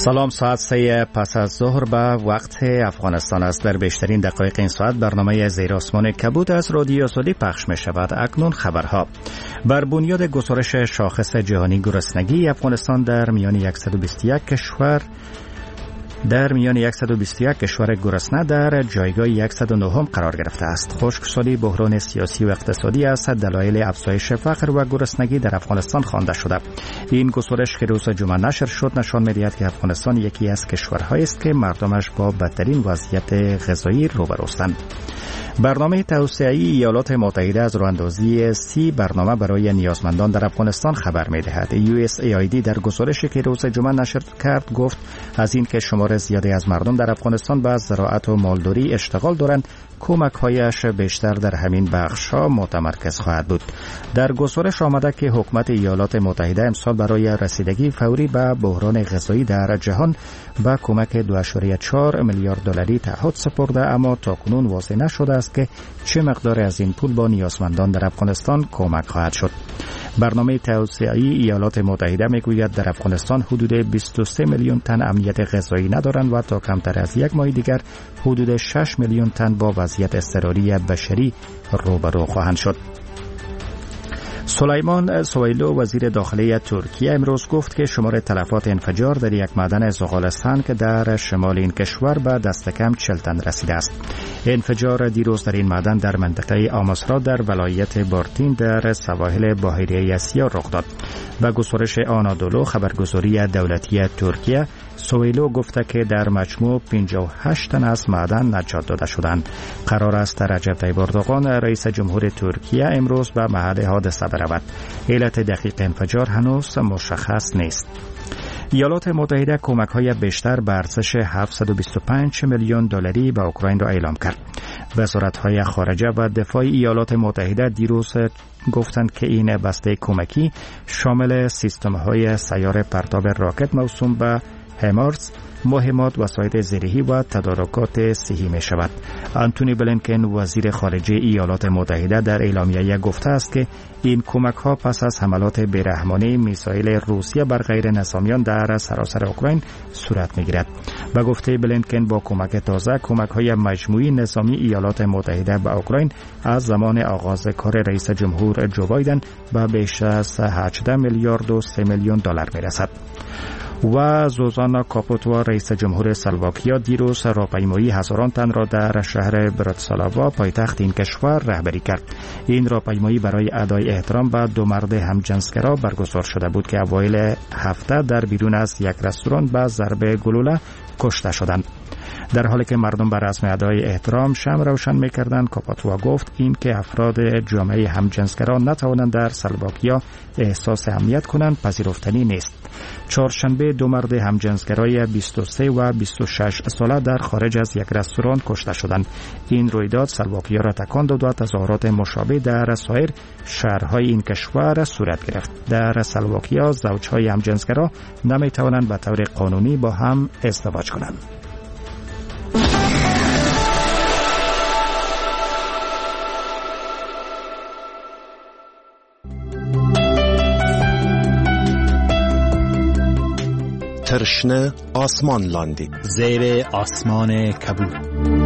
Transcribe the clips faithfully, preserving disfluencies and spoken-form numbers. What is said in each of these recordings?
سلام، ساعت سه پس از ظهر به وقت افغانستان است. در بیشترین دقایق این ساعت برنامه زیر آسمان کبود از رادیو سعودی پخش می شود. اکنون خبرها. بر بنیاد گزارش شاخص جهانی گرسنگی، افغانستان در میان صد و بیست و یک کشور در میان صد و بیست و یک کشور گرسنه در جایگاه صد و نه قرار گرفته است. خشکسالی، بحران سیاسی و اقتصادی است دلایل افزایش فقر و گرسنگی در افغانستان خوانده شده. این گزارش که روز جمعه نشر شد نشان می‌دهد که افغانستان یکی از کشورهایی است که مردمش با بدترین وضعیت غذایی روبروستند. برنامه توسعه‌ای ایالات متحده از راه‌اندازی سی برنامه برای نیازمندان در افغانستان خبر می‌دهد. یو اس ای آی دی در گزارشی که روز جمعه نشر کرد گفت از این که شمار زیادی از مردم در افغانستان به زراعت و مالداری اشتغال دارند، کمک‌هایش بیشتر در همین بخش‌ها متمرکز خواهد بود. در گزارش آمده که حکومت ایالات متحده امسال برای رسیدگی فوری به بحران غذایی در جهان با کمک دو ممیز چهار میلیارد دلاری تعهد سپرده، اما تاکنون واضح نشده است که چه مقدار از این پول با نیازمندان در افغانستان کمک خواهد شد. برنامه توسعه‌ای ایالات متحده میگوید در افغانستان حدود بیست و سه میلیون تن امنیت غذایی ندارند و تا کمتر از یک ماه دیگر حدود شش میلیون تن با وضعیت اضطراری بشری روبرو خواهند شد. سلیمان سویلو وزیر داخلی ترکیه امروز گفت که شمار تلفات انفجار در یک معدن زغالستان که در شمال این کشور به دست کم چهل تن رسیده است. انفجار دیروز در این معدن در منطقه آماسرا در ولایت بارتین در سواحل بحیره اسیا رخ داد. و گزارش آنادولو خبرگزاری دولتی ترکیه، سویلو گفته که در مجموع پنجاه و هشت تن از معدن نجات داده شدند. قرار است رجب طیب اردوغان رئیس جمهور ترکیه امروز به محل حادثه برود. علت دقیق انفجار هنوز مشخص نیست. ایالات متحده کمک‌های بیشتر به ارزش هفتصد و بیست و پنج میلیون دلاری به اوکراین را اعلام کرد. وزارت‌های خارجه و دفاع ایالات متحده دیروز گفتند که این بسته کمکی شامل سیستم‌های سیار پرتاب راکت موسوم به همارس، مهمات، وسایل زرهی و تدارکات صحی می شود. آنتونی بلینکن وزیر خارجه ایالات متحده در اعلامیه گفته است که این کمک ها پس از حملات بیرحمانه میسایل روسیه بر غیر نظامیان در سراسر اوکراین صورت می گیرد. و گفته بلینکن با کمک تازه کمک های مجموعی نظامی ایالات متحده به اوکراین از زمان آغاز کار رئیس جمهور جو بایدن به بیش از هجده میلیارد و سه میلیون دلار می رسد. و زوزانا کاپوتوا رئیس جمهور سلواکیا دیروز راهپیمایی هزاران تن را در شهر براتسلاوا پایتخت این کشور رهبری کرد. این راهپیمایی برای ادای احترام به دو مرد همجنسگرا برگزار شده بود که اوایل هفته در بیرون از یک رستوران به ضرب گلوله کشته شدند. در حالی که مردم بر رسم ادای احترام شمع روشن می‌کردند، کاپاتوا گفت این که افراد جامعه همجنسگرا نتوانند در سلواکیا احساس امنیت کنند پذیرفتنی نیست. چهارشنبه دو مرد همجنسگرای بیست و سه و بیست و شش ساله در خارج از یک رستوران کشته شدند. این رویداد سلواکیا را تکان داد و تظاهرات مشابه در سایر شهرهای این کشور صورت گرفت. در سلواکیا زوجهای همجنسگرا نمی‌توانند به طور قانونی با هم ازدواج کنند. ترشنه آسمان لاندی زیر آسمان کبود.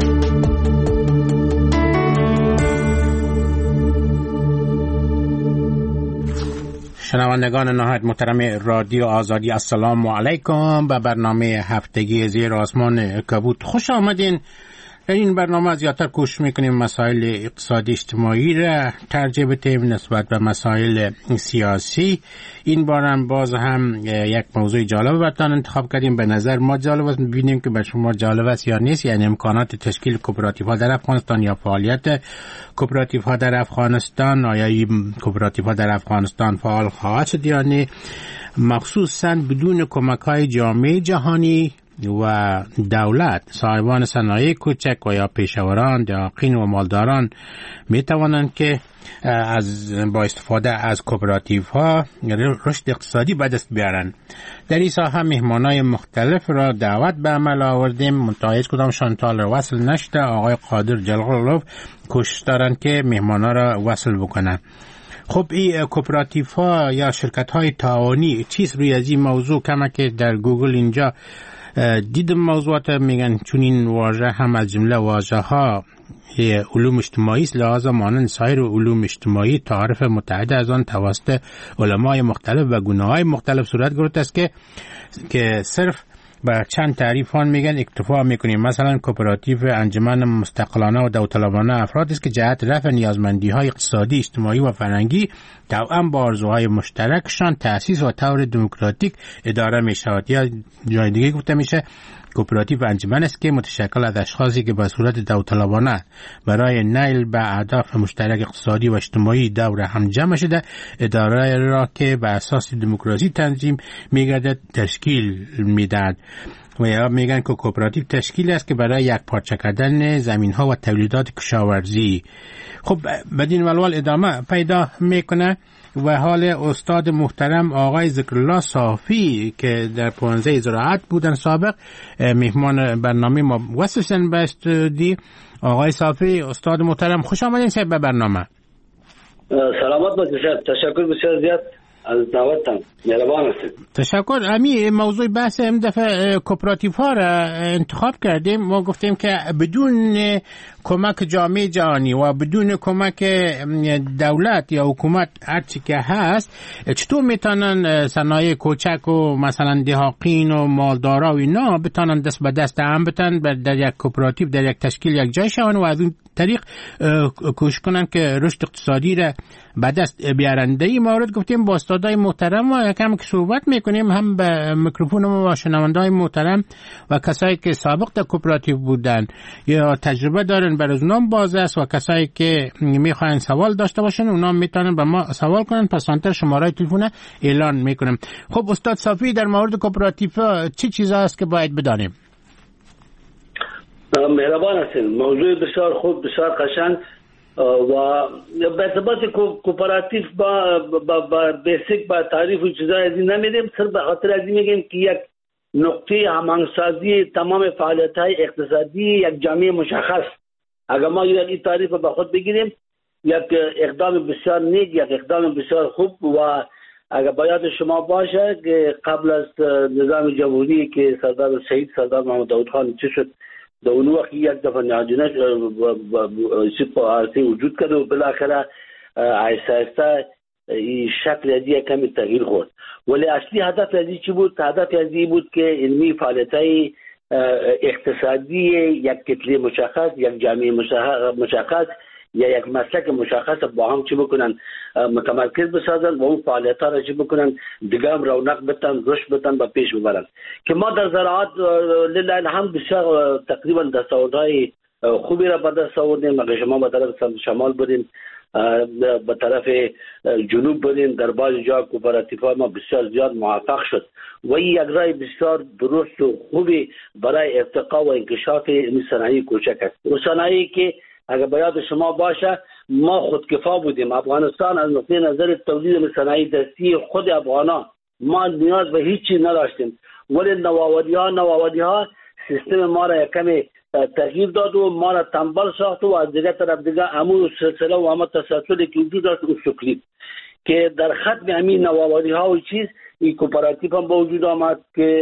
شنوندگان نهایت محترم رادیو آزادی، السلام علیکم. به برنامه هفتگی زیر آسمان کبود خوش آمدین. در این برنامه زیادتر کوشش میکنیم مسائل اقتصادی اجتماعی را ترجیح بدیم نسبت به مسائل سیاسی. این بار هم باز هم یک موضوع جالب براتون انتخاب کردیم. به نظر ما جالب است، می‌بینیم که به شما جالب است یا نیست، یعنی امکانات تشکیل کوپراتیوها در افغانستان یا فعالیت کوپراتیوها در افغانستان. آیا این کوپراتیوها در افغانستان فعال خواهد شد یا نه، مخصوصا بدون کمک‌های جامعه جهانی و دولت. صاحبان صنایع کوچک و یا پیشوران دهقین و مالداران می توانند که از با استفاده از کوپراتیو ها رشد اقتصادی به دست بیارن. در این ساحه مهمانای مختلف را دعوت به عمل آوردیم. منتها هیچ کدام شانتال را وصل نشده. آقای قادر جلالوف کوشش دارند که مهمانا را وصل بکنن. خب این کوپراتیف ها یا شرکت های تعاونی چیز روی از این موضوع کمه که در گوگل اینجا دیدم موضوعات میگن چون این واژه هم از جمله واژه ها علوم اجتماعی است، لحاظا مانند سایر علوم اجتماعی تعارف متعدد از آن توسط علمای مختلف و گونه‌های مختلف صورت گرفته است که که صرف با چند تعریف آن میگن اکتفا میکنیم. مثلا کوپراتیو انجمن مستقلانه و داوطلبانه افرادی است که جهت رفع نیازمندی های اقتصادی، اجتماعی و فرهنگی توأم با آرزوهای مشترکشان تأسیس و طور دموکراتیک اداره می شود. یا جای دیگه گفته میشه کوپراتیو انجمن است که متشکل از اشخاصی که به صورت داوطلبانه برای نیل به اهداف مشترک اقتصادی و اجتماعی دور هم جمع شده اداره را که به اساس دموکراسی تنظیم میگردد تشکیل میدهد. و یا میگن که کوپراتیو تشکیل است که برای یک پارچه کردن زمین ها و تولیدات کشاورزی. خب بدین منوال ادامه پیدا میکنه و حال استاد محترم آقای ذکرالله صافی که در پانزده زراعت بودن سابق مهمان برنامه ما وصلشن به استودیو. آقای صافی استاد محترم خوش آمدین صاحب به برنامه. سلامت باشید، تشکر بسیار زیاد از دعوتتان، مهربان هستید. تشکر. امی موضوع بحث این دفعه کوپراتیف ها را انتخاب کردیم. ما گفتیم که بدون کمک جامعه جهانی و بدون کمک دولت یا حکومت هرچی که هست چطور میتونن صنایع کوچک و مثلا دهاقین و مالدارا و اینا بتونن دست به دست هم بتن در یک کوپراتیو در یک تشکیل یک جای شون و از اون طریق کوشش کنن که رشد اقتصادی را به دست بیارن. در این مورد گفتیم با استادای محترم و یکم که صحبت میکنیم هم به میکروفون و شنونده‌های محترم و کسایی که سابق در کوپراتیو بودن یا تجربه دارن برای اونام باز است و کسایی که میخواین سوال داشته باشن اونام میتونن به ما سوال کنن. پس سانتر شماره تلفن اعلان میکنم. خب استاد صافی در مورد کوپراتیو چه چیزا است که باید بدانیم؟ مهربان هستین، موضوع بسیار خوب، بسیار قشنگ و به ارتباط کوپراتیو با با بیسیک با تعریف و چیزای از این نمیدیم، صرف به خاطر از این میگیم که یک نقطه هماهنگسازی تمام فعالیت‌های اقتصادی یک جامعه مشخص. اگر ما این تعریف به خود بگیریم یک اقدام بسیار نیک، یک اقدام بسیار خوب. و اگر باید شما باشه که قبل از نظام جمهوری که سردار شهید سردار محمد داود خان چه شد در اون وقت یک دفعه نهادینه سیاسی وجود کرد و بالاخره آهسته آهسته این شکل ازی کمی تغییر خورد. ولی اصلی هدف ازی چی بود؟ هدف ازی بود که علمی فعالیت‌های اقتصادی یک کتله مشخص، یک جامعه مشخص یا یک مسلک مشخص با هم چی بکنن متمرکز بسازن و اون فعالیت‌ها را چی بکنن دیگه هم رونق بتن، رشد بتن و پیش ببرن. که ما در زراعت لله الحمد بسیار تقریبا دستاوردهای خوبی را به دست آوردیم. اگر شما به طرف شمال بریم، به طرف جنوب بریم، در بعض جا کوپراتیوها ما بسیار زیاد موفق شد و این یک راه بسیار درست و خوبی برای ارتقا و انکشاف این صنایع کوچک است. و صنایعی که اگر باید شما باشه ما خودکفا بودیم. افغانستان از نقطه نظر تولید صنایع دستی خود افغانا ما نیاز به هیچی نداشتیم، ولی نواودی ها نواودی ها سیستم ما را کمی تغییر داد و ما را تنبل ساخت و از دیگه طرف دیگه همون سلسله و همون تسلسلی که وجود داشت او شکلی که در ختم همین نواودی ها و چیز این کوپراتیو هم با وجود آمد که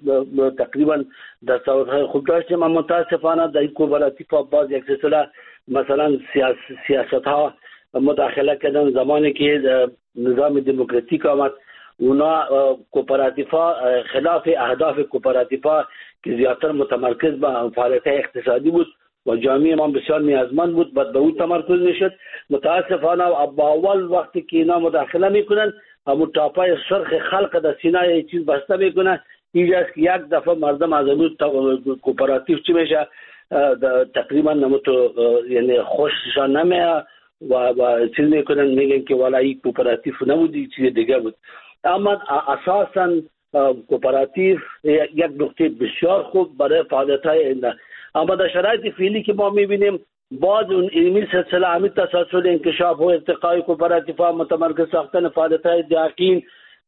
تقریبا دستاوردهای خوب داشتیم. اما متاسفانه در این کوپراتیو ها باز یک سلسله مثلا سیاس سیاست ها مداخله کردن. زمانی که نظام دموکراتیک آمد اونا کوپراتیو ها خلاف اهداف کوپراتیو ها که زیادتر متمرکز به فعالیت اقتصادی بود و جامعه ما بسیار نیازمند بود بعد به اون تمرکز نشد. متاسفانه با اول وقتی که اینا مداخله میکنن همون تاپای سرخ خلق در سینه چیز بسته میکنه. اینجاست که یک دفعه مردم از اون کوپراتیو چی میشه تقریبا نموتو یعنی خوششان نمیاد و و چیز میکنن، میگن که والا این کوپراتیو نبودی چیز دیگه بود. اما اساسا کوپراتیو یک نقطه بسیار خوب برای فعالیت‌های اینه. اما در شرایط فعلی که ما میبینیم بعض اون علمی سلسله همی تسلسل انکشاف و ارتقای کوپراتیوها متمرکز ساختن فعالیت‌های دهقین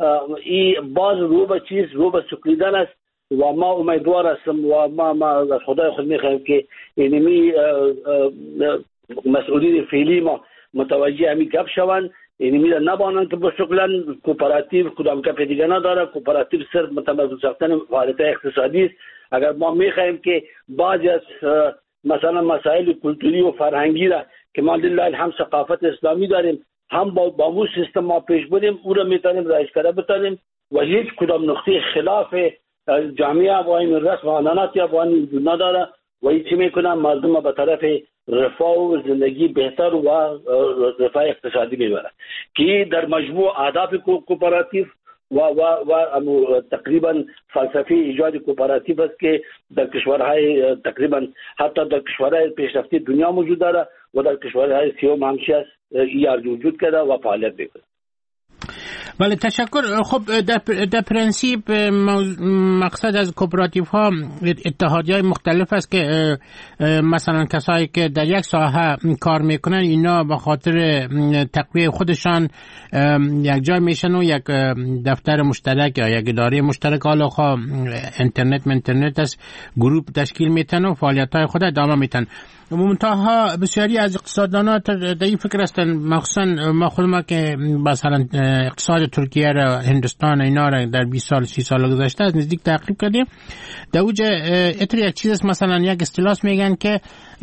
این باز رو به چیز رو به سکلیدن است و ما امیدوار هستم و ما ما از خدای خود میخوایم که علمی مسئولین فعلی ما متوجه همین گپ شوند، یعنی میره نبانند که بشکلن کوپراتیو کدام گپ دیگه نداره، کوپراتیو صرف متمرکز ساختن فعالیت اقتصادی است. اگر ما میخوایم که بعضی از مثلا مسائل کلتوری و فرهنگی را که ما لله الحمد ثقافت اسلامی داریم هم با با مو سیستم ما پیش بریم، او را میتونیم رایج کرده بتونیم و هیچ کدام نقطه خلاف جامعه افغانی رسم و عنعنات افغانی وجود نداره و هیچ میکنن مردم به طرف رفاه و زندگی بهتر و رفاه اقتصادی میبره که در مجموع اهداف کوپراتیو و و و تقریبا فلسفه ایجاد کوپراتیو است که در کشورهای تقریبا حتی در کشورهای پیشرفته دنیا موجود داره و در کشورهای سیوم همچی است ایار وجود کرده و فعالیت میکنه. بله تشکر. خب در, در پرنسیپ مقصد از کوپراتیو ها اتحادی های مختلف است که مثلا کسایی که در یک ساحه کار میکنن اینا به خاطر تقویه خودشان یک جای میشن و یک دفتر مشترک یا یک اداره مشترک حالا خواه اینترنت من اینترنت است گروپ تشکیل میتن و فعالیت های خود ادامه میتن. منتها بسیاری از اقتصاددانان در این فکر هستن، مخصوصا ما خودم که مثلا اقتصاد ترکیه را هندوستان اینا را در بیست سال سی سال گذشته از نزدیک تعقیب کردیم. در اوج اتر یک چیز است، مثلا یک اصطلاح میگن که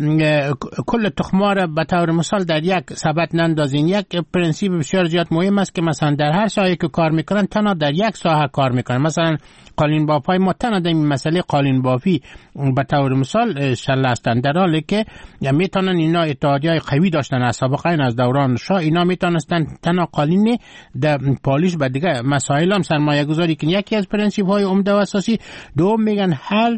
کل تخم‌ها را به طور مثال در یک سبد نندازین. یک پرنسیپ بسیار زیاد مهم است که مثلا در هر ساحه که کار میکنن تنها در یک ساحه کار میکنن. مثلا قالین بافای ما تنها در این مسئله قالین بافی به طور مثال شل هستند، در حالی که میتونن اینا اتحادیه‌های قوی داشتن از سابقه از دوران شاه، اینا میتونستن تنها قالین در پالیش و دیگه مسائل هم سرمایه گذاری کنن. یکی از پرنسیپ های عمده و اساسی. دوم میگن هر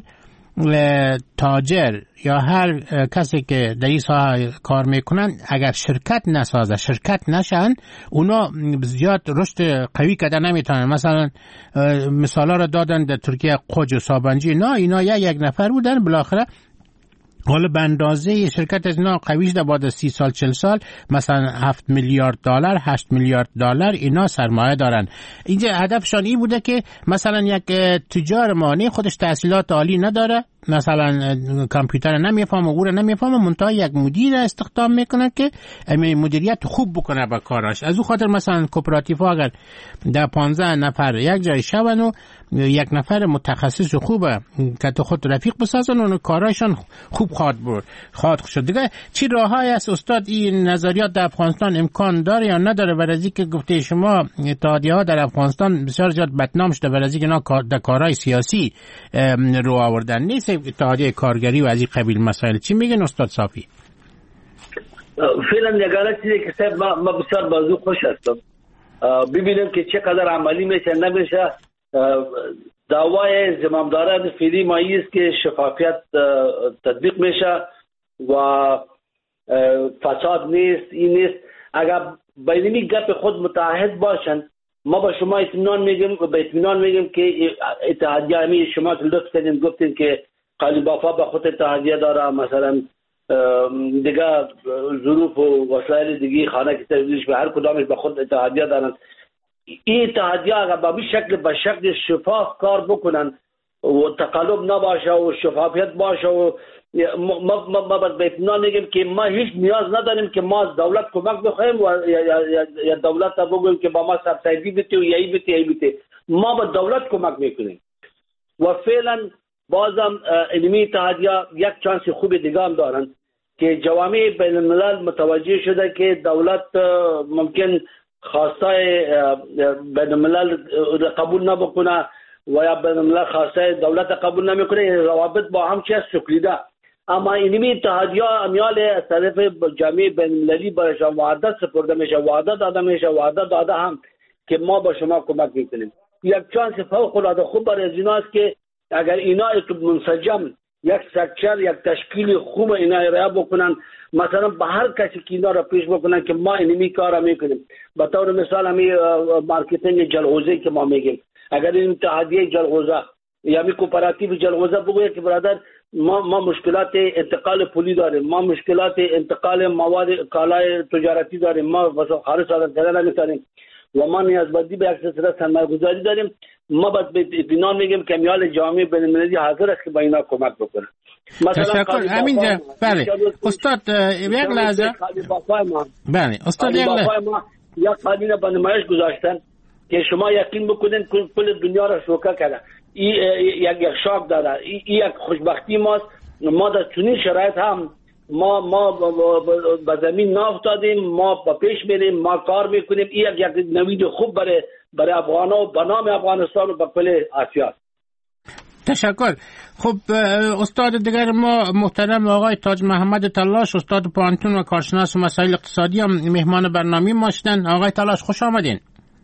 تاجر یا هر کسی که در این ساحه کار میکنن اگر شرکت نسازه شرکت نشن اونا زیاد رشد قوی کده نمیتونن. مثلا مثالا را دادن در ترکیه قوج و سابنجی، نه اینا یا یک نفر بودن بالاخره حالا به اندازه شرکت از اینا قوی شده بعد از سی سال چل سال مثلا هفت میلیارد دلار هشت میلیارد دلار اینا سرمایه دارن. اینجا هدفشان این بوده که مثلا یک تجار مانی خودش تحصیلات عالی نداره، مثلا کامپیوتر نمیفهمه، او رو نمیفهمه، منتها یک مدیر استخدام میکنه که مدیریت خوب بکنه با کاراش. از او خاطر مثلا کوپراتیو ها اگر در پانزده نفر یک جای شون و یک نفر متخصص خوبه که تو خود رفیق بسازن و کاراشون خوب خواهد برد خواهد شد. دیگه چی راههای است استاد این نظریات در افغانستان امکان داره یا نداره؟ برای که گفته شما اتحادیه ها در افغانستان بسیار زیاد بدنام شده، برای که اینا در کارهای سیاسی رو آوردن، نیست اتحادیه کارگری و از این قبیل مسائل. چی میگن استاد صافی؟ فعلا نگاره چیزی که صاحب ما, ما بسیار بازو خوش هستم ببینیم که چقدر عملی میشه نمیشه. دعوای زمامداران فعلی ما است که شفافیت تطبیق میشه و فساد نیست. این نیست اگر بینی گپ خود متحد باشن ما با شما اطمینان میگیم و به اطمینان میگیم که اتحادیه همی شما که لطف کردین گفتین که قالین بافا به خود اتحادیه داره، مثلا دیگه ظروف و وسایل دیگه خانه که تجدیدش به هر کدامش به خود اتحادیه دارن. این اتحادیه اگر به این شکل به شکل شفاف کار بکنن و تقلب نباشه و شفافیت باشه و ما ما ما به اطمینان میگیم که ما هیچ نیاز نداریم که ما از دولت کمک بخوایم و یا, یا, یا دولت تا بگویم که با ما سبسیدی بده و یهی بده یهی بده. ما به دولت کمک میکنیم و فعلا بازم علمی اتحادیه یک چانس خوب دیگه هم دارن که جوامع بین الملل متوجه شده که دولت ممکن خواستای بین الملل قبول نبکنه و یا بین الملل خواستای دولت قبول نمیکنه، روابط با هم چه سکلیده. اما علمی اتحادیه امیال از طرف جامعه بین المللی برایش وعده سپرده میشه، وعده داده میشه، وعده داده هم که ما با شما کمک میکنیم. یک چانس فوق العاده خوب برای اینا است که اگر اینا منسجم یک سکشن یک تشکیل خوب اینا ارائه بکنن، مثلا به هر کسی که اینا را پیش بکنن که ما اینمی کارا میکنیم. به طور مثال همی مارکتینگ جلغوزه که ما میگیم، اگر این اتحادیه جلغوزه یا می کوپراتیو جلغوزه بگویه که برادر ما ما مشکلات انتقال پولی داریم، ما مشکلات انتقال مواد کالای تجارتی داریم، ما واسه خارج صادر کردن نمیتونیم و ما نیازمندی به یک سلسله سرمایه‌گذاری داریم. ما باید به اطمینان میگیم که میال جامعه بین‌المللی حاضر است که با اینا کمک بکنه. تشکر. همینجا بله استاد یک لحظه بله استاد یک لحظه یا قانون به نمایش گذاشتن که شما یقین بکنید کل دنیا را شوکه کرده. این یک یک شاک داره. این یک خوشبختی ماست. ما در چنین شرایط هم ما ما به زمین نافتادیم، ما به پیش میریم، ما کار میکنیم. این یک یک نوید خوب برای برای افغانا و به نام افغانستان و به کل آسیا. تشکر. خب استاد دیگر ما محترم آقای تاج محمد تلاش، استاد پانتون و کارشناس مسائل اقتصادی هم مهمان برنامه ما شدن. آقای تلاش خوش آمدین.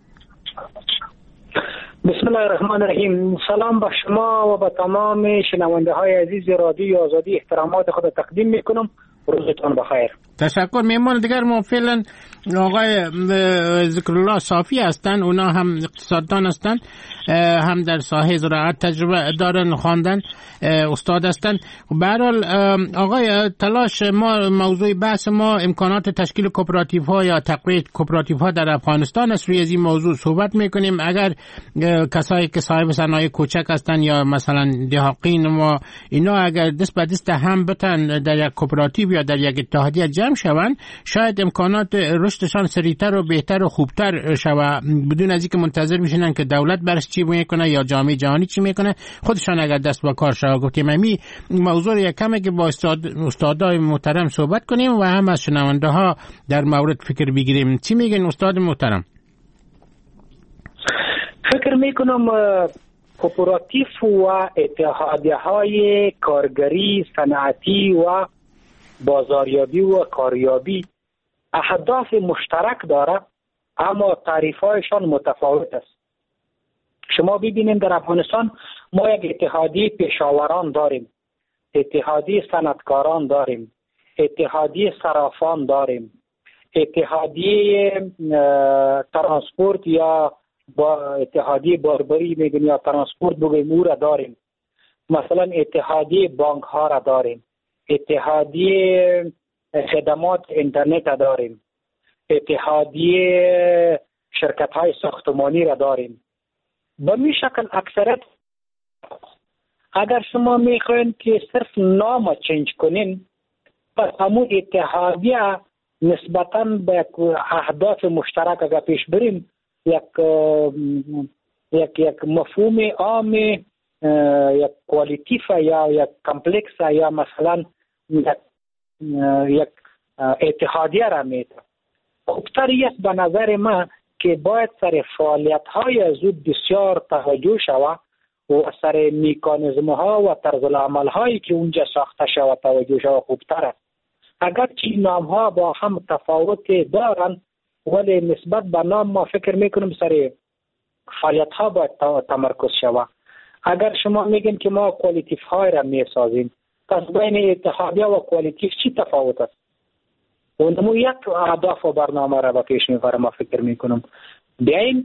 بسم الله الرحمن الرحیم. سلام به شما و به تمام شنونده های عزیز رادیو آزادی احترامات خود تقدیم میکنم. روزتون بخیر. تشکر. مهمان دیگر ما فعلا آقای ذکرالله صافی هستند. اونا هم اقتصاددان هستند، هم در ساحه زراعت تجربه دارن، خواندن، استاد هستند. به هر حال آقای تلاش، ما موضوع بحث ما امکانات تشکیل کوپراتیو ها یا تقویت کوپراتیو ها در افغانستان است. روی از این موضوع صحبت میکنیم. اگر کسایی که صاحب صنایع کوچک هستند یا مثلا دهاقین ما اینا اگر دست به دست هم بتن در یک کوپراتیو یا در یک اتحادیه جمع شوند، شاید امکانات رشدشان سریعتر و بهتر و خوبتر شود، بدون از اینکه منتظر بشینن که دولت برش چی میکنه یا جامعه جهانی چی میکنه، خودشان اگر دست به کار شود. گفتیم همین موضوع یکمه که با استاد استادای محترم صحبت کنیم و هم از شنونده ها در مورد فکر بگیریم. چی میگن استاد محترم؟ فکر میکنم کوپراتیو و اتحادیه های کارگری، صنعتی و بازاریابی و کاریابی اهداف مشترک داره، اما تعریف‌هایشان متفاوت است. شما ببینید در افغانستان ما یک اتحادیه پیشاوران داریم، اتحادیه صنعتکاران داریم، اتحادیه صرافان داریم، اتحادیه ترانسپورت یا با اتحادیه باربری میگن یا ترانسپورت بگیم او را داریم. مثلا اتحادیه بانک ها را داریم، اتحادیه خدمات اینترنت را داریم، اتحادیه شرکت های ساختمانی را داریم. به می شکل اکثرت اگر شما میخواین که صرف نام چنج کنین، پس همون اتحادیه نسبتاً به اهداف مشترک اگر پیش بریم، یک یک یک مفهوم عام، یک کوالیتیف یا یک کمپلکس یا مثلا یک, یک اتحادیه را میده. خوبتر است به نظر من که باید سر فعالیت های از او بسیار توجه شود و سر میکانیزم ها و طرز العمل هایی که اونجا ساخته شود توجه شود خوبتر است. اگر چی نام ها با هم تفاوت دارن، ولی نسبت به نام ما فکر میکنم سر فعالیت ها باید تمرکز شود. اگر شما میگین که ما کوالیتیف های را میسازیم، پس بین اتحادیه و کوالیتیف چی تفاوت است؟ اونمو یک اهداف و برنامه را با پیش میبره. ما فکر میکنم بیاین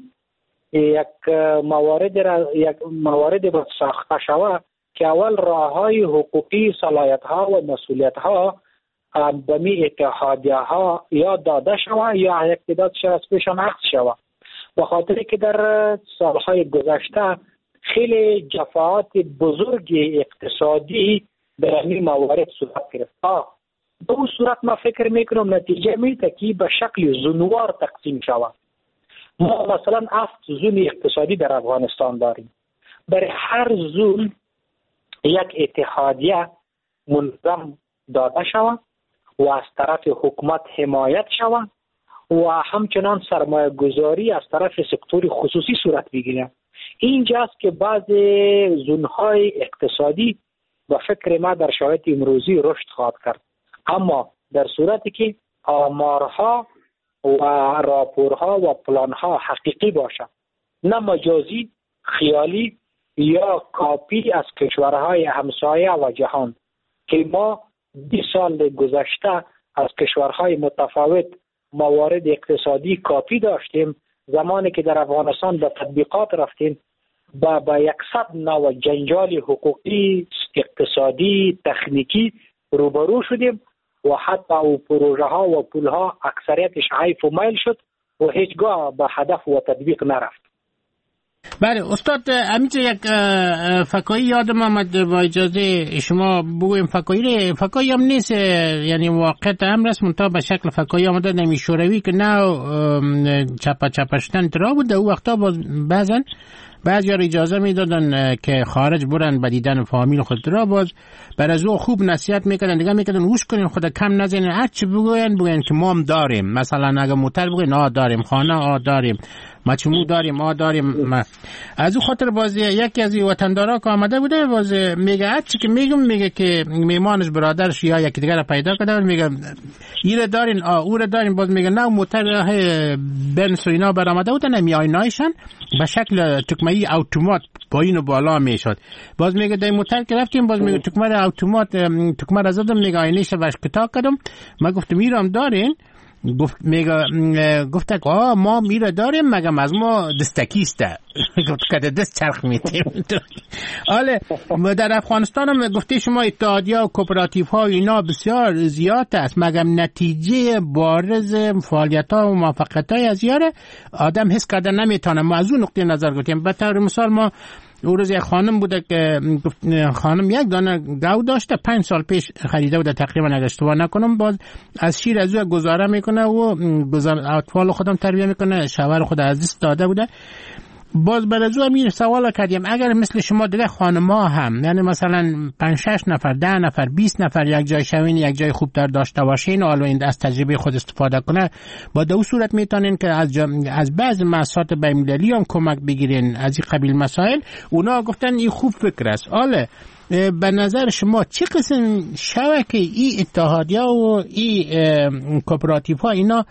یک موارد را یک موارد با ساخته شود که اول راه های حقوقی، صلاحیت ها و مسئولیت ها به می اتحادیه ها یا داده شود یا اقتداد شود پیشان اخذ شود. به خاطر که در سالهای گذشته خیلی جفاعات بزرگ اقتصادی در این موارد صورت گرفت. به اون صورت ما فکر میکنم نتیجه میده که به شکل زونوار تقسیم شود. ما مثلا هفت زون اقتصادی در افغانستان داریم. برای هر زون یک اتحادیه منظم داده شود و از طرف حکومت حمایت شود و همچنان سرمایه گذاری از طرف سکتور خصوصی صورت بگیره. اینجاست که بعض زونهای اقتصادی و فکر ما در شرایط امروزی رشد خواهد کرد، اما در صورتی که آمارها و راپورها و پلانها حقیقی باشد، نه مجازی، خیالی یا کاپی از کشورهای همسایه و جهان که ما بیست سال گذشته از کشورهای متفاوت موارد اقتصادی کاپی داشتیم. زمانی که در افغانستان به تطبیقات رفتیم با با یکصد نوع جنجال حقوقی، اقتصادی، تکنیکی روبرو شدیم و حتی او پروژه ها و پول ها اکثریتش حیف و میل شد و هیچگاه به هدف و تطبیق نرفت. بله استاد، همینجا یک فکایی یادم آمد، با اجازه شما بگویم فکایی فکایی هم نیست، یعنی واقع هم رسم منطقه به شکل فکایی آمده نمی شوروی که نه چپا چپشتن ترا بود. او وقتا بعضن بعضی ها اجازه میدادن که خارج برن به دیدن فامیل خود را، باز بر از او خوب نصیحت میکردن، دیگه میکردن گوش کنین، خدا کم نزنین، هر چی بگوین بگوین که ما هم داریم. مثلا اگه موتر بگوین آ داریم، خانه آ داریم، مچمو داریم آ داریم. ما. از او خاطر باز یکی از وطندارا که آمده بوده، باز میگه هر چی که میگم، میگه که میمانش برادرش یا یکی دیگر پیدا کرده، میگه ایره دارین آ او دارین، باز میگه نه موتر بنز و اینا برآمده بودن، میاینایشن به شکل تکمه‌ای اتومات پایین و بالا میشد. باز میگه دای موتر که رفتیم، باز میگه تکمه اتومات تکمه را زدم، میگه آینه‌ش باش کتا کردم. ما گفتم میرم دارین، گفت میگه گفت آ ما میره داریم، مگم از ما دستکیسته. گفت کده دست چرخ میتیم. حالا در افغانستان هم گفته شما اتحادیه و کوپراتیف ها اینا بسیار زیاد است، مگم نتیجه بارز فعالیت ها و موفقیت های از یاره آدم حس کرده نمیتونه. ما از اون نقطه نظر گفتیم. به طور مثال ما او روز یک خانم بوده که خانم یک دانه گاو داشته، پنج سال پیش خریده بوده تقریبا اگه اشتباه نکنم. باز از شیر از او گذاره میکنه و اطفال خودم تربیه میکنه، شوهر خود از دست داده بوده. باز بعد از او امیر سوال کردیم اگر مثل شما دیگه خانم‌ها هم، یعنی مثلا پنج شش نفر، ده نفر، بیست نفر یک جای شوین، یک جای خوب تر داشته باشین و حالا این از تجربه خود استفاده کنه، با دو صورت میتونین که از از بعض مؤسسات بین‌المللی هم کمک بگیرین از این قبیل مسائل. اونا گفتن این خوب فکر است. حالا به نظر شما چه قسم شبکه ای اتحادیه و ای کوپراتیف ها اینا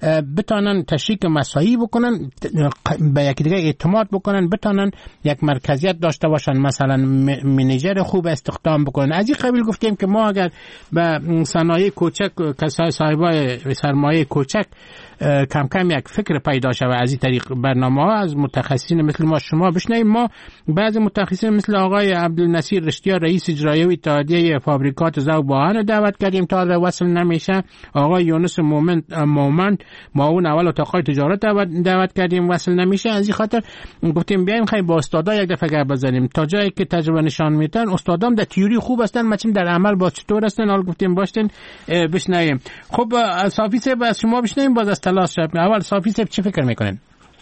بتانن تشریک مساعی بکنن، به یکی دیگه اعتماد بکنن، بتانن یک مرکزیت داشته باشن، مثلا منیجر خوب استخدام بکنن؟ از این قبیل گفتیم که ما اگر به صنایع کوچک، کسای صاحبای سرمایه کوچک کم کم یک فکر پیدا شود، از این طریق برنامه ها از متخصصین مثل ما شما بشنویم. ما بعضی متخصصین مثل آقای عبدالنصیر رشتیا رئیس اجرایی اتحادیه فابریکات ذوب آهن دعوت کردیم تا وصل نمیشه. آقای یونس مومن مومن معاون اول اتاق تجارت دعوت کردیم، وصل نمیشه. از این خاطر گفتیم بیایم خیلی با استادا یک دفعه گپ بزنیم تا جایی که تجربه نشان میدن استادام در تئوری خوب هستن، مچم در عمل با چطور هستن. حال گفتیم باشین بشنویم. خب صافی صاحب از شما بشنویم، باز از تلاش شب. اول صافی صاحب چی فکر میکنین؟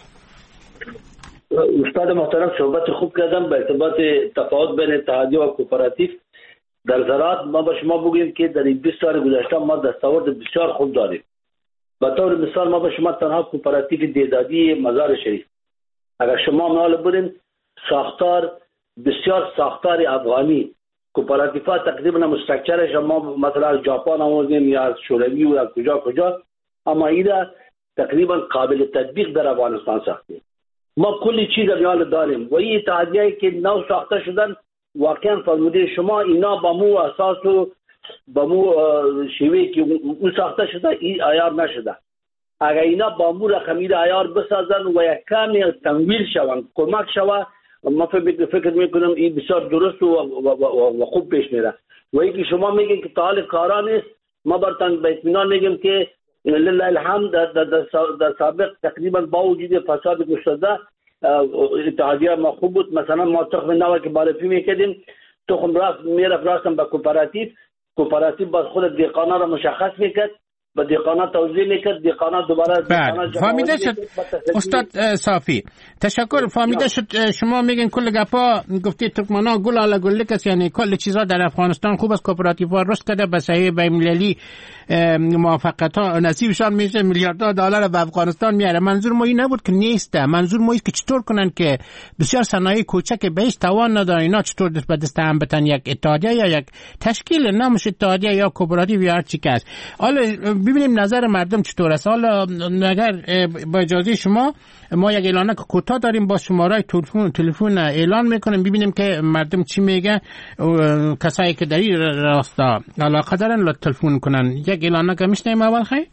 استاد محترم صحبت خوب کردم به ارتباط تفاوت بین اتحادیه و کوپراتیو. در زراعت ما به شما بگویم که در این بیست سال گذشته ما دستاورد بسیار خوب داریم. به طور مثال ما به شما تنها کوپراتیو دیدادی مزار شریف، اگر شما مال برین ساختار بسیار ساختار افغانی کوپراتیوها تقریبا مسترکچرش ما مثلا از ژاپن آوردیم یا از شوروی و از کجا کجا، اما اینا تقریبا قابل تطبیق در افغانستان ساختیم. ما کلی چیز میال داریم و این اتحادیه‌ای که نو ساخته شدن واقعا فرموده شما اینا با مو اساس و با مو شیوهی که او ساخته شده این عیار نشده. اگر اینا با مو رقمی عیار بسازن و یک کمی تمویل شون، کمک شود، ما فکر میکنم این بسیار درست و, و, و, و خوب پیش میره. و اینکه شما میگین که تعال کارا نیست، ما برتان به اطمینان میگم که لله الحمد در, در, در سابق تقریبا با وجود فساد گشوده اتحادیه ما خوب بود. مثلا ما تخم نوه که معرفی میکردیم، تخم راست میرفت راستم به کوپراتیو، کوپراتیو باز خود دیقانا را مشخص میکرد، به دیقانا توضیح میکرد، دیقانا دوباره بعد فهمیده شد. استاد صافی تشکر. فهمیده شد. شما میگین کل گپا گفتید ترکمنا گل علی گل کس، یعنی کل چیزا در افغانستان خوب است، کوپراتیوها رشد کرده، به صحیح بین‌المللی موافقت ها نصیبشان میشه، میلیاردها دلار به افغانستان میاره. منظور ما این نبود که نیسته، منظور ما است که چطور کنن که بسیار صنایع کوچک بهش توان ندارن اینا چطور دست به دست هم بتن یک اتحادیه یا یک تشکیل نامش اتحادیه یا کوپراتیو یا هر چی که است. حالا ببینیم نظر مردم چطور است. حالا اگر با اجازه شما ما یک اعلانه کوتاه داریم، با شماره تلفن تلفن اعلان میکنیم ببینیم که مردم چی میگه. کسایی که در این راستا علاقه دارن لطفاً تلفن کنن. یک اعلانه که میشنیم اول خیلی.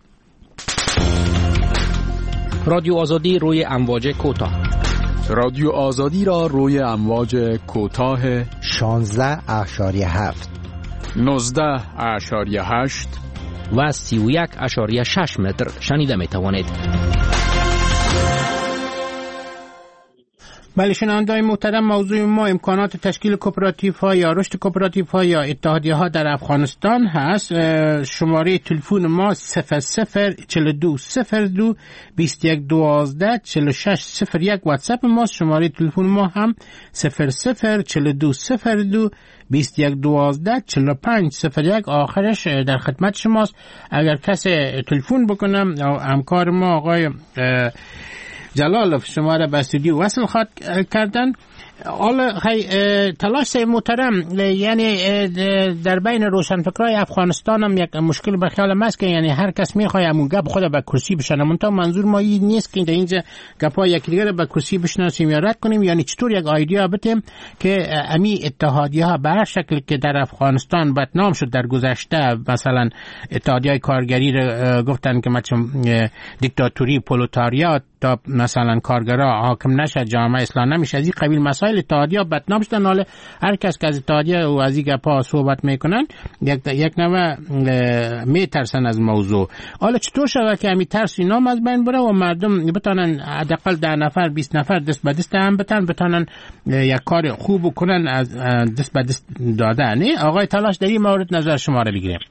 رادیو آزادی روی امواج کوتاه. رادیو آزادی را روی امواج کوتاه شانزده اشاریه هفت، نوزده اشاریه هشت و سی و یک اشاریه شش متر شنیده می توانید. بله شنونده‌های محترم، موضوع ما امکانات تشکیل کوپراتیو ها یا رشد کوپراتیو ها یا اتحادیه ها در افغانستان هست. شماره تلفن ما صفر صفر چهل و دو صفر دو بیست و یک دوازده چهل و شش صفر یک. واتساپ ما شماره تلفن ما هم صفر صفر چهل و دو صفر دو بیست و یک دوازده چهل و پنج صفر یک. آخرش در خدمت شماست. اگر کسی تلفن بکنم همکار ما آقای جلالوف شما را به استودیو وصل خواهد کردن. حالا تلاش محترم، یعنی در بین روشنفکرای افغانستان هم یک مشکل به خیال ماست که یعنی هر کس میخواد همون گپ خود به کرسی بشنه. منتها منظور ما این نیست که در اینجا گپا یکی دیگه به کرسی بشناسیم یا رد کنیم، یعنی چطور یک ایده بتیم که امی اتحادیه ها به هر شکل که در افغانستان بدنام شد در گذشته، مثلا اتحادیه کارگری را گفتن که مثلا دیکتاتوری پرولتاریات تا مثلا کارگرها حاکم نشه، جامعه اصلاح نمیشه، از این قبیل مسائل اتحادیه بدنام شدن. حالا هر کس که از اتحادیه و از این گپا صحبت میکنن یک یک نوع میترسن از موضوع. حالا چطور شود که همین ترس اینا از بین بره و مردم بتونن حداقل ده نفر بیست نفر دست به دست هم بتن بتونن یک کار خوب کنن از دست به دست دادن؟ آقای تلاش در این مورد نظر شما رو بگیریم.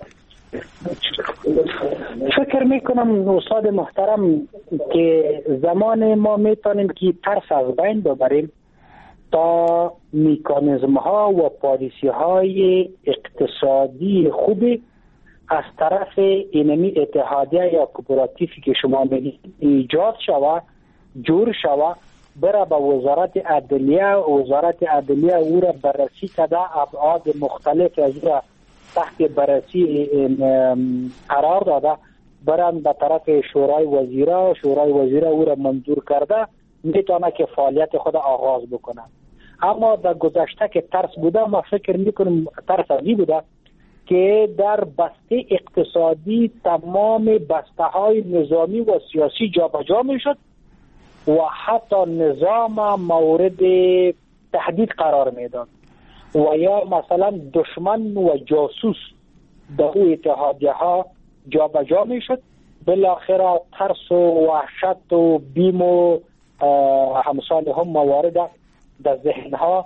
فکر میکنم استاد محترم که زمان ما میتونیم که ترس از بین ببریم تا میکانیزم ها و پالیسی های اقتصادی خوبی از طرف اینمی اتحادیه یا کوپراتیفی که شما میگید ایجاد شود، جور شود، بره به وزارت عدلیه، وزارت عدلیه او را بررسی کرده، ابعاد مختلف از را تحت بررسی قرار داده، برن به طرف شورای وزیرا، شورای وزیرا او را منظور کرده، میتونه که فعالیت خود آغاز بکنه. اما در گذشته که ترس بوده، ما فکر میکنم ترس ازی بوده که در بسته اقتصادی تمام بسته های نظامی و سیاسی جابجا میشد و حتی نظام مورد تهدید قرار میداد و یا مثلا دشمن و جاسوس در او اتحادیه ها جابجا میشد. بالاخره ترس و وحشت و بیم و همسال هم موارد در ذهن ها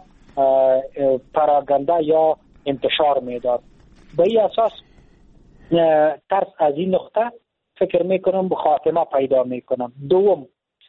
پراگنده یا انتشار میداد. به این اساس ترس از این نقطه فکر میکنم به خاتمه پیدا میکنم. دوم،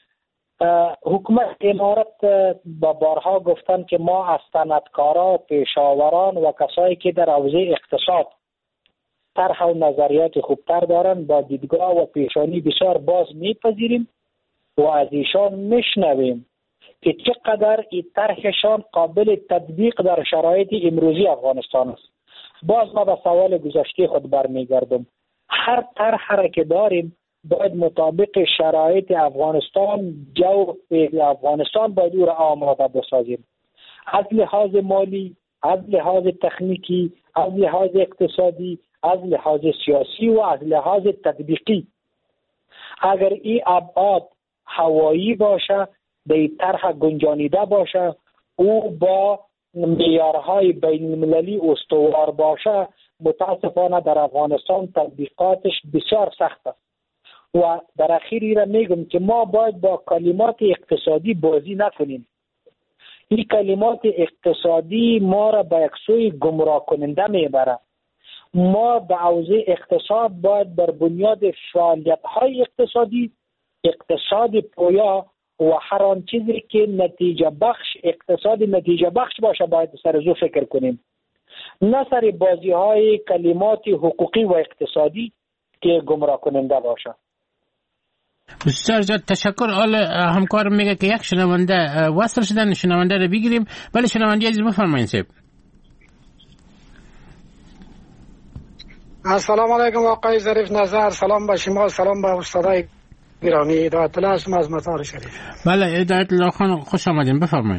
حکومت امارت با بارها گفتن که ما از صنعتکارا، پیشاوران و کسایی که در حوزه اقتصاد طرح و نظریات خوبتر دارن با دیدگاه و پیشانی بسیار باز میپذیریم و از ایشان میشنویم که چقدر این طرحشان قابل تطبیق در شرایط امروزی افغانستان است. باز ما به سوال گذشته خود برمیگردم، هر طرح را که داریم باید مطابق شرایط افغانستان، جو افغانستان باید او را آماده بسازیم، از لحاظ مالی، از لحاظ تکنیکی، از لحاظ اقتصادی، از لحاظ سیاسی و از لحاظ تطبیقی. اگر این ابعاد هوایی باشه، به این طرح گنجانیده باشه، او با معیارهای بین المللی استوار باشه، متاسفانه در افغانستان تطبیقاتش بسیار سخت است. و در اخیر را میگم که ما باید با کلمات اقتصادی بازی نکنیم. این کلمات اقتصادی ما را به یک سوی گمراه کننده میبره. ما در حوزه اقتصاد باید بر بنیاد فعالیت‌های اقتصادی، اقتصاد پویا و هر آن چیزی که نتیجه بخش، اقتصاد نتیجه بخش باشه باید سر زو فکر کنیم، نه سر بازی های کلمات حقوقی و اقتصادی که گمراه کننده باشه. بسیار زیاد تشکر. حالا همکارم میگه که یک شنونده وصل شدن، شنونده رو بگیریم. ولی شنونده عزیز بفرمایید صاحب. السلام علیکم آقای ظریف نظر، سلام به شما، سلام به استادای گرامی. هدایت الله شما از مطار شریف. بله هدایت الله خان خوش آمدین، بفرمایید.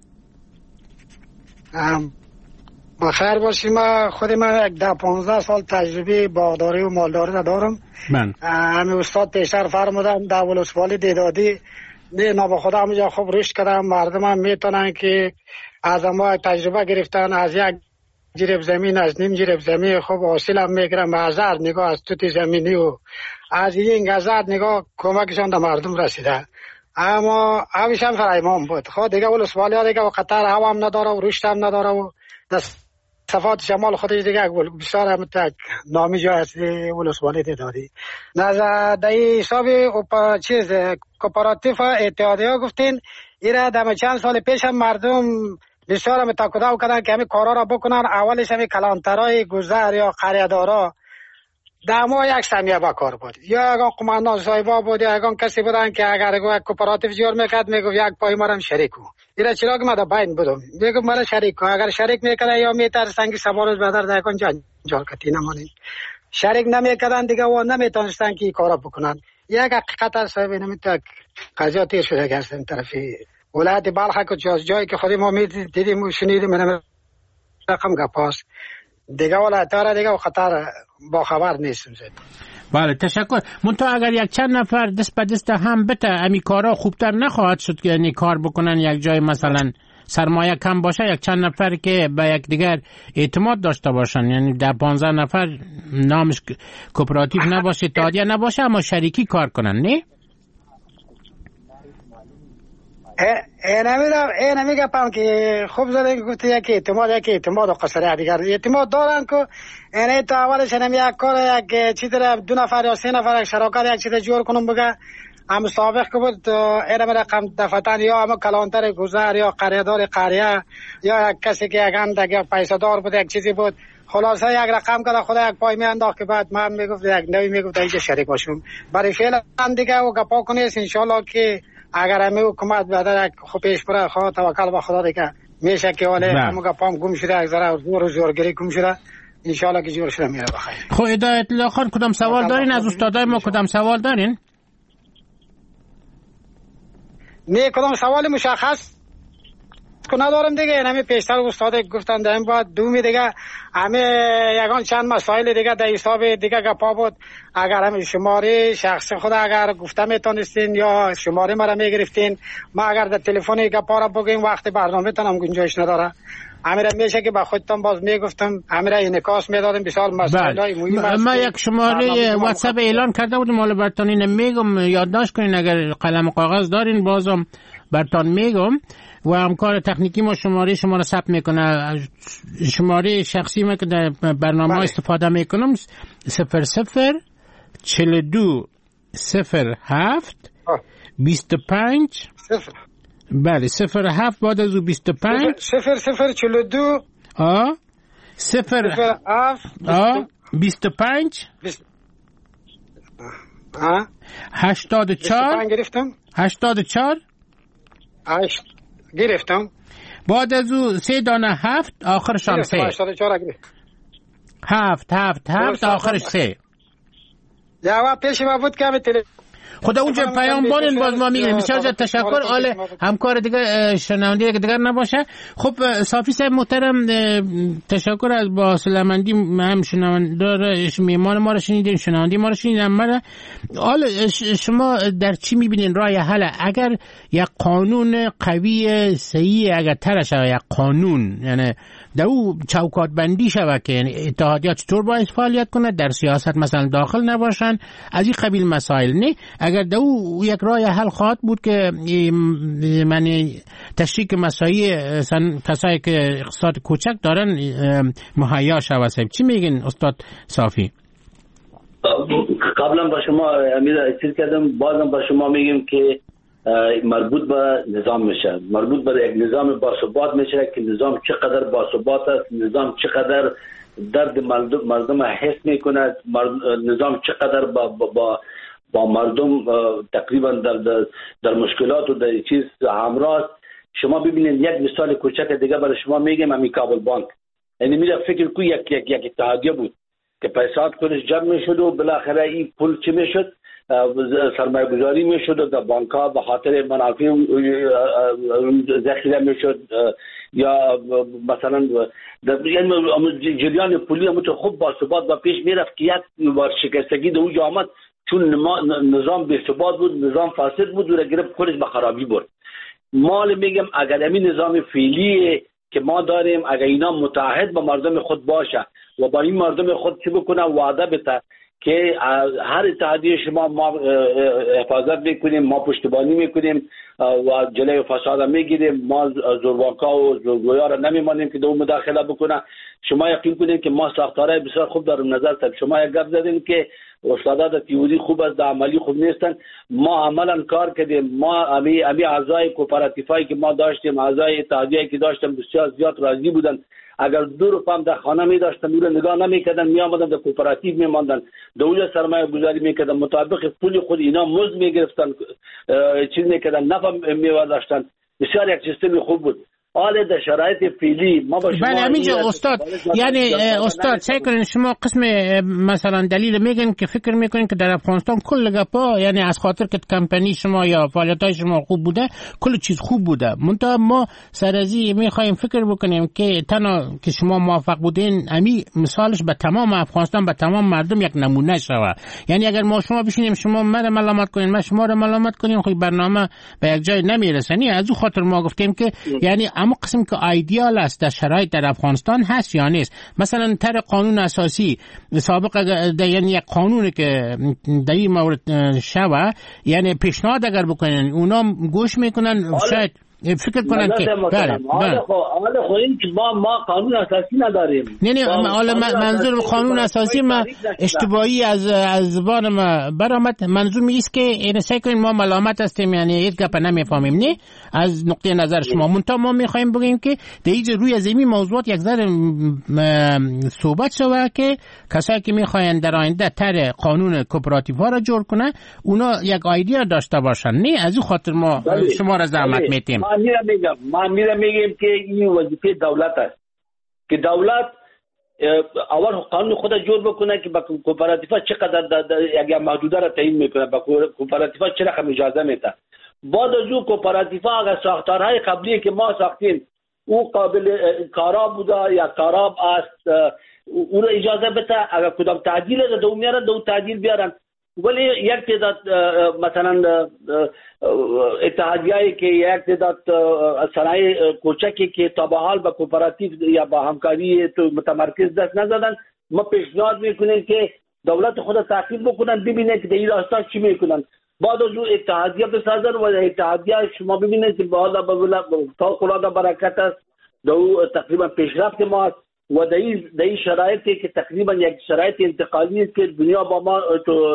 بخیر باشیم. خود من یک ده پانزده سال تجربه باغداری و مالداری ندارم. من همین استاد پیشتر فرمودن در ولسوالی دیدادی نه نابا خدا همونجا خوب رشد کردن، مردم هم میتونن که از ما تجربه گرفتن، از یک جریب زمین از نیم جریب زمین خوب حاصل هم میگیرن، هزار نگاه از توت زمینی و از این هزار نگاه کمکشان در مردم رسیده. اما همیشه هم فرایمان بود. خب دیگه ولسوالی ها دیگه و قطر هوا هم نداره و رشد هم نداره و دست صفات شمال خودش دیگه بسیار هم تک نامی جای هست ولسوالی دادی. نظر در حساب چیز کوپراتیف اتحادیه ها گفتین ایره دم چند سال پیش هم مردم بسیار هم تاکده کردن که همین کارا را بکنن. اولش همین کلانترای گذر یا قریدارا دما یک سمیه با کار بود، یا اگه قماندان صاحبا بود یا اگه کسی بودن که اگر گفت کوپراتیو جور میکرد میگفت یک پای ما هم شریک کو. اینا چرا که ما دا باین بودم میگفت مرا شریک کو. اگر شریک میکرد یا میترسن که سوارش بدر دکن جنجال کتی نمانی. شریک نمیکردن دیگه و نمیتونستن که کارا بکنن. یک حقیقت صاحب نمیتونه قضیه تیر شده گرسن طرفی ولایت بلخ که جایی که خودی ما دیدیم و شنیدیم من رقم گپاس دیگه ولایت ها دیگه و خطر با خبر نیستم. بله تشکر. منتها اگر یک چند نفر دست به دست هم بته امی کارا خوبتر نخواهد شد که یعنی کار بکنن یک جای مثلا سرمایه کم باشه یک چند نفر که به یک دیگر اعتماد داشته باشن یعنی در پانزده نفر نامش کوپراتیو نباشه اتحادیه نباشه اما شریکی کار کنن نه؟ اینمیدم اینمی گفتم که خوب زدن که گفتی یکی اعتماد یکی اعتماد و قصره دیگر اعتماد دارن که اینه تا اولش اینم یک کار یک چیز دو نفر یا سه نفر یک شراکت یک چیز جور کنم بگه هم سابق که بود اینم رقم دفتن یا هم کلانتر گذر یا قریدار قریه یا یک کسی که یک اندک پیسه دار بود یک چیزی بود خلاصه یک رقم که خدا یک پای می انداخت که بعد من میگفت یک نوی میگفت اینجا شریک باشم برای فعلا دیگه و گپا کنیست انشالله که اگر همه حکومت بدر خوب پیش بره خواهد توکل به خدا دیگه میشه که ولی همه گپام گم شده یک ذره زور و زورگری گم شده انشالله که جور شده میره بخیر. خب هدایت الله خان کدام سوال دارین از استادای ما کدام سوال دارین؟ نه کدام سوال مشخص که ندارم دیگه همه پیشتر استاد گفتن در این بعد دومی دیگه همه یگان چند مسائل دیگه در حساب دیگه گپا بود اگر همه شماره شخص خود اگر گفته میتونستین یا شماره مرا میگرفتین ما اگر در تلفن گپا را بگیم وقت برنامه تنم گنجایش نداره همه میشه که با خودتان باز میگفتم همه انعکاس میدادم بسیار مسائل مهم ما یک شماره واتساپ اعلان کرده بودیم حالا براتون اینو میگم یادداشت کنین اگر قلم و کاغذ دارین بازم براتون میگم و همکار تکنیکی ما شماره شما را ثبت میکنه شماره شخصی ما که در برنامه ها استفاده میکنم صفر صفر چهل و دو صفر هفت بیست و پنج بله صفر هفت بعد از او بیست و پنج صفر صفر چهل و دو آه صفر هفت آه بیست و پنج آه هشتاد و چهار هشتاد و چهار هشت گرفتم بعد از او سه دانه هفت آخرش هم سه هفت هفت هفت آخرش سه جواب پیش ما بود که همه خدا اونجا پیام بانین باز ما میگیم بسیار زیاد تشکر آله همکار دیگر شنونده دیگر نباشه. خب صافی صاحب محترم تشکر از با سلامندی هم شنونده میمان ما رو شنیدیم شنونده ما رو شنیدیم مرا آله شما در چی میبینین راه حل اگر یک قانون قوی صحیح اگر ترش یک قانون یعنی در او چوکات بندی شود که یعنی اتحادیات چطور باید فعالیت کنه در سیاست مثلا داخل نباشن از این قبیل مسائل نه اگر در او یک راه حل خواهد بود که من تشریک مسائل کسایی که اقتصاد کوچک دارن مهیا شود. چی میگین استاد صافی؟ قبلا با شما امیر اطلاع کردم بازم با شما میگیم که مربوط به نظام میشه مربوط به یک نظام باثبات میشه که نظام چقدر باثبات است نظام چقدر درد مردم مردم حس میکنه نظام چقدر با با با مردم تقریبا در در, در مشکلات و در چیز همراه. شما ببینید یک مثال کوچک دیگه برای شما میگم همین کابل بانک یعنی میره فکر کو یک یک یک اتحادیه بود که پیسات کلش جمع میشد و بالاخره این پول چی میشد سرمایه گذاری میشد و در بانک ها به خاطر منافع ذخیره میشد یا مثلا جریان پولی هم تو خوب با ثبات با پیش میرفت که یک بار شکستگی در اونجا آمد چون نظام بی ثبات بود نظام فاسد بود و گرفت خودش به خرابی برد. مال میگم اگر همین نظام فعلی که ما داریم اگر اینا متحد با مردم خود باشه و با این مردم خود چی بکنه وعده بده که هر اتحادیه شما ما حفاظت میکنیم، ما پشتیبانی میکنیم و جلوی فساد میگیریم، ما زورواکا و زورگویا را نمیمانیم که دو مداخله بکنه. شما یقین کنید که ما ساختارهای بسیار خوب در نظر داریم. شما یک گپ زدین که استادا در تئوری خوب است، در عملی خوب نیستن. ما عملا کار کردیم. ما امی امی اعضای کوپراتیفایی که ما داشتیم، اعضای اتحادیه‌ای که داشتم بسیار زیاد راضی بودن. اگر دو روپا هم در خانه می داشتن اون رو نگاه نمیکردن، می آمدن در کوپراتیو می ماندن، دولت سرمایه گذاری میکردن، مطابق پول خود اینا مزد می گرفتن، چیز میکردن، نفع می داشتن. بسیار یک سیستم خوب بود. حال در شرایط فعلی ما با شما بله همینجا استاد، یعنی استاد سعی کنین شما قسم مثلا دلیل میگن که فکر میکنین که در افغانستان کل گپا، یعنی از خاطر که کمپانی شما یا فعالیت‌های شما خوب بوده کل چیز خوب بوده، منتها ما سر ازی میخوایم فکر بکنیم که تنها که شما موفق بودین امی مثالش به تمام افغانستان، به تمام مردم یک نمونه شوه. یعنی اگر ما شما بشینیم شما من ملامت کنین، من شما رو ملامت کنیم، خب برنامه به یک جای نمیرسه. نه از اون خاطر ما گفتیم که یعنی اما قسم که ایدئال است در شرایط در افغانستان هست یا نیست. مثلا تر قانون اساسی سابق، یعنی یک قانونی که در این مورد شوه، یعنی پیشنهاد اگر بکنن اونا گوش میکنن، شاید فکر کنن که بله حالا خو این که ما ما قانون اساسی نداریم. نه نه حالا منظور قانون اساسی ما اشتباهی از از زبان ما برآمد. منظور می است که این سعی کنیم ما ملامت هستیم، یعنی یک گپ نمیفهمیم. نه از نقطه نظر شما، منتها ما میخوایم بگیم که در اینجا روی زمین موضوعات یک ذره صحبت شوه که کسایی که میخواین در آینده تر قانون کوپراتیو ها را جور کنه اونا یک ایده داشته باشن. نه از این خاطر ما بله. شما را زحمت بله. میتیم. ما میرم میگم ما میرم میگیم که این وظیفه دولت است که دولت اول قانون خود جور بکنه که با کوپراتیفا چقدر یک محدوده را تعیین میکنه، با کوپراتیفا چه رقم اجازه میده. بعد از اون کوپراتیفا اگر ساختارهای قبلی که ما ساختیم او قابل کاراب بوده یا کاراب است، اون اجازه بده. اگر کدام تعدیل ده دو میارن دو تعدیل بیارن. ولی یک تعداد مثلا اتحادیه‌ای که یک تعداد صنایع کوچکی که تا به حال با کوپراتیو یا با همکاری متمرکز دست نزدن، ما پیشنهاد میکنیم که دولت خود تعقیب بکنن، ببینه که در این راستا چی میکنن. بعد از اون اتحادیه بسازن و اتحادیه شما ببینید که بالا بالا فوق‌العاده برکت است، دو تقریبا پیشرفت ما است و در این شرایطی که تقریبا یک شرایط انتقالی است که دنیا با ما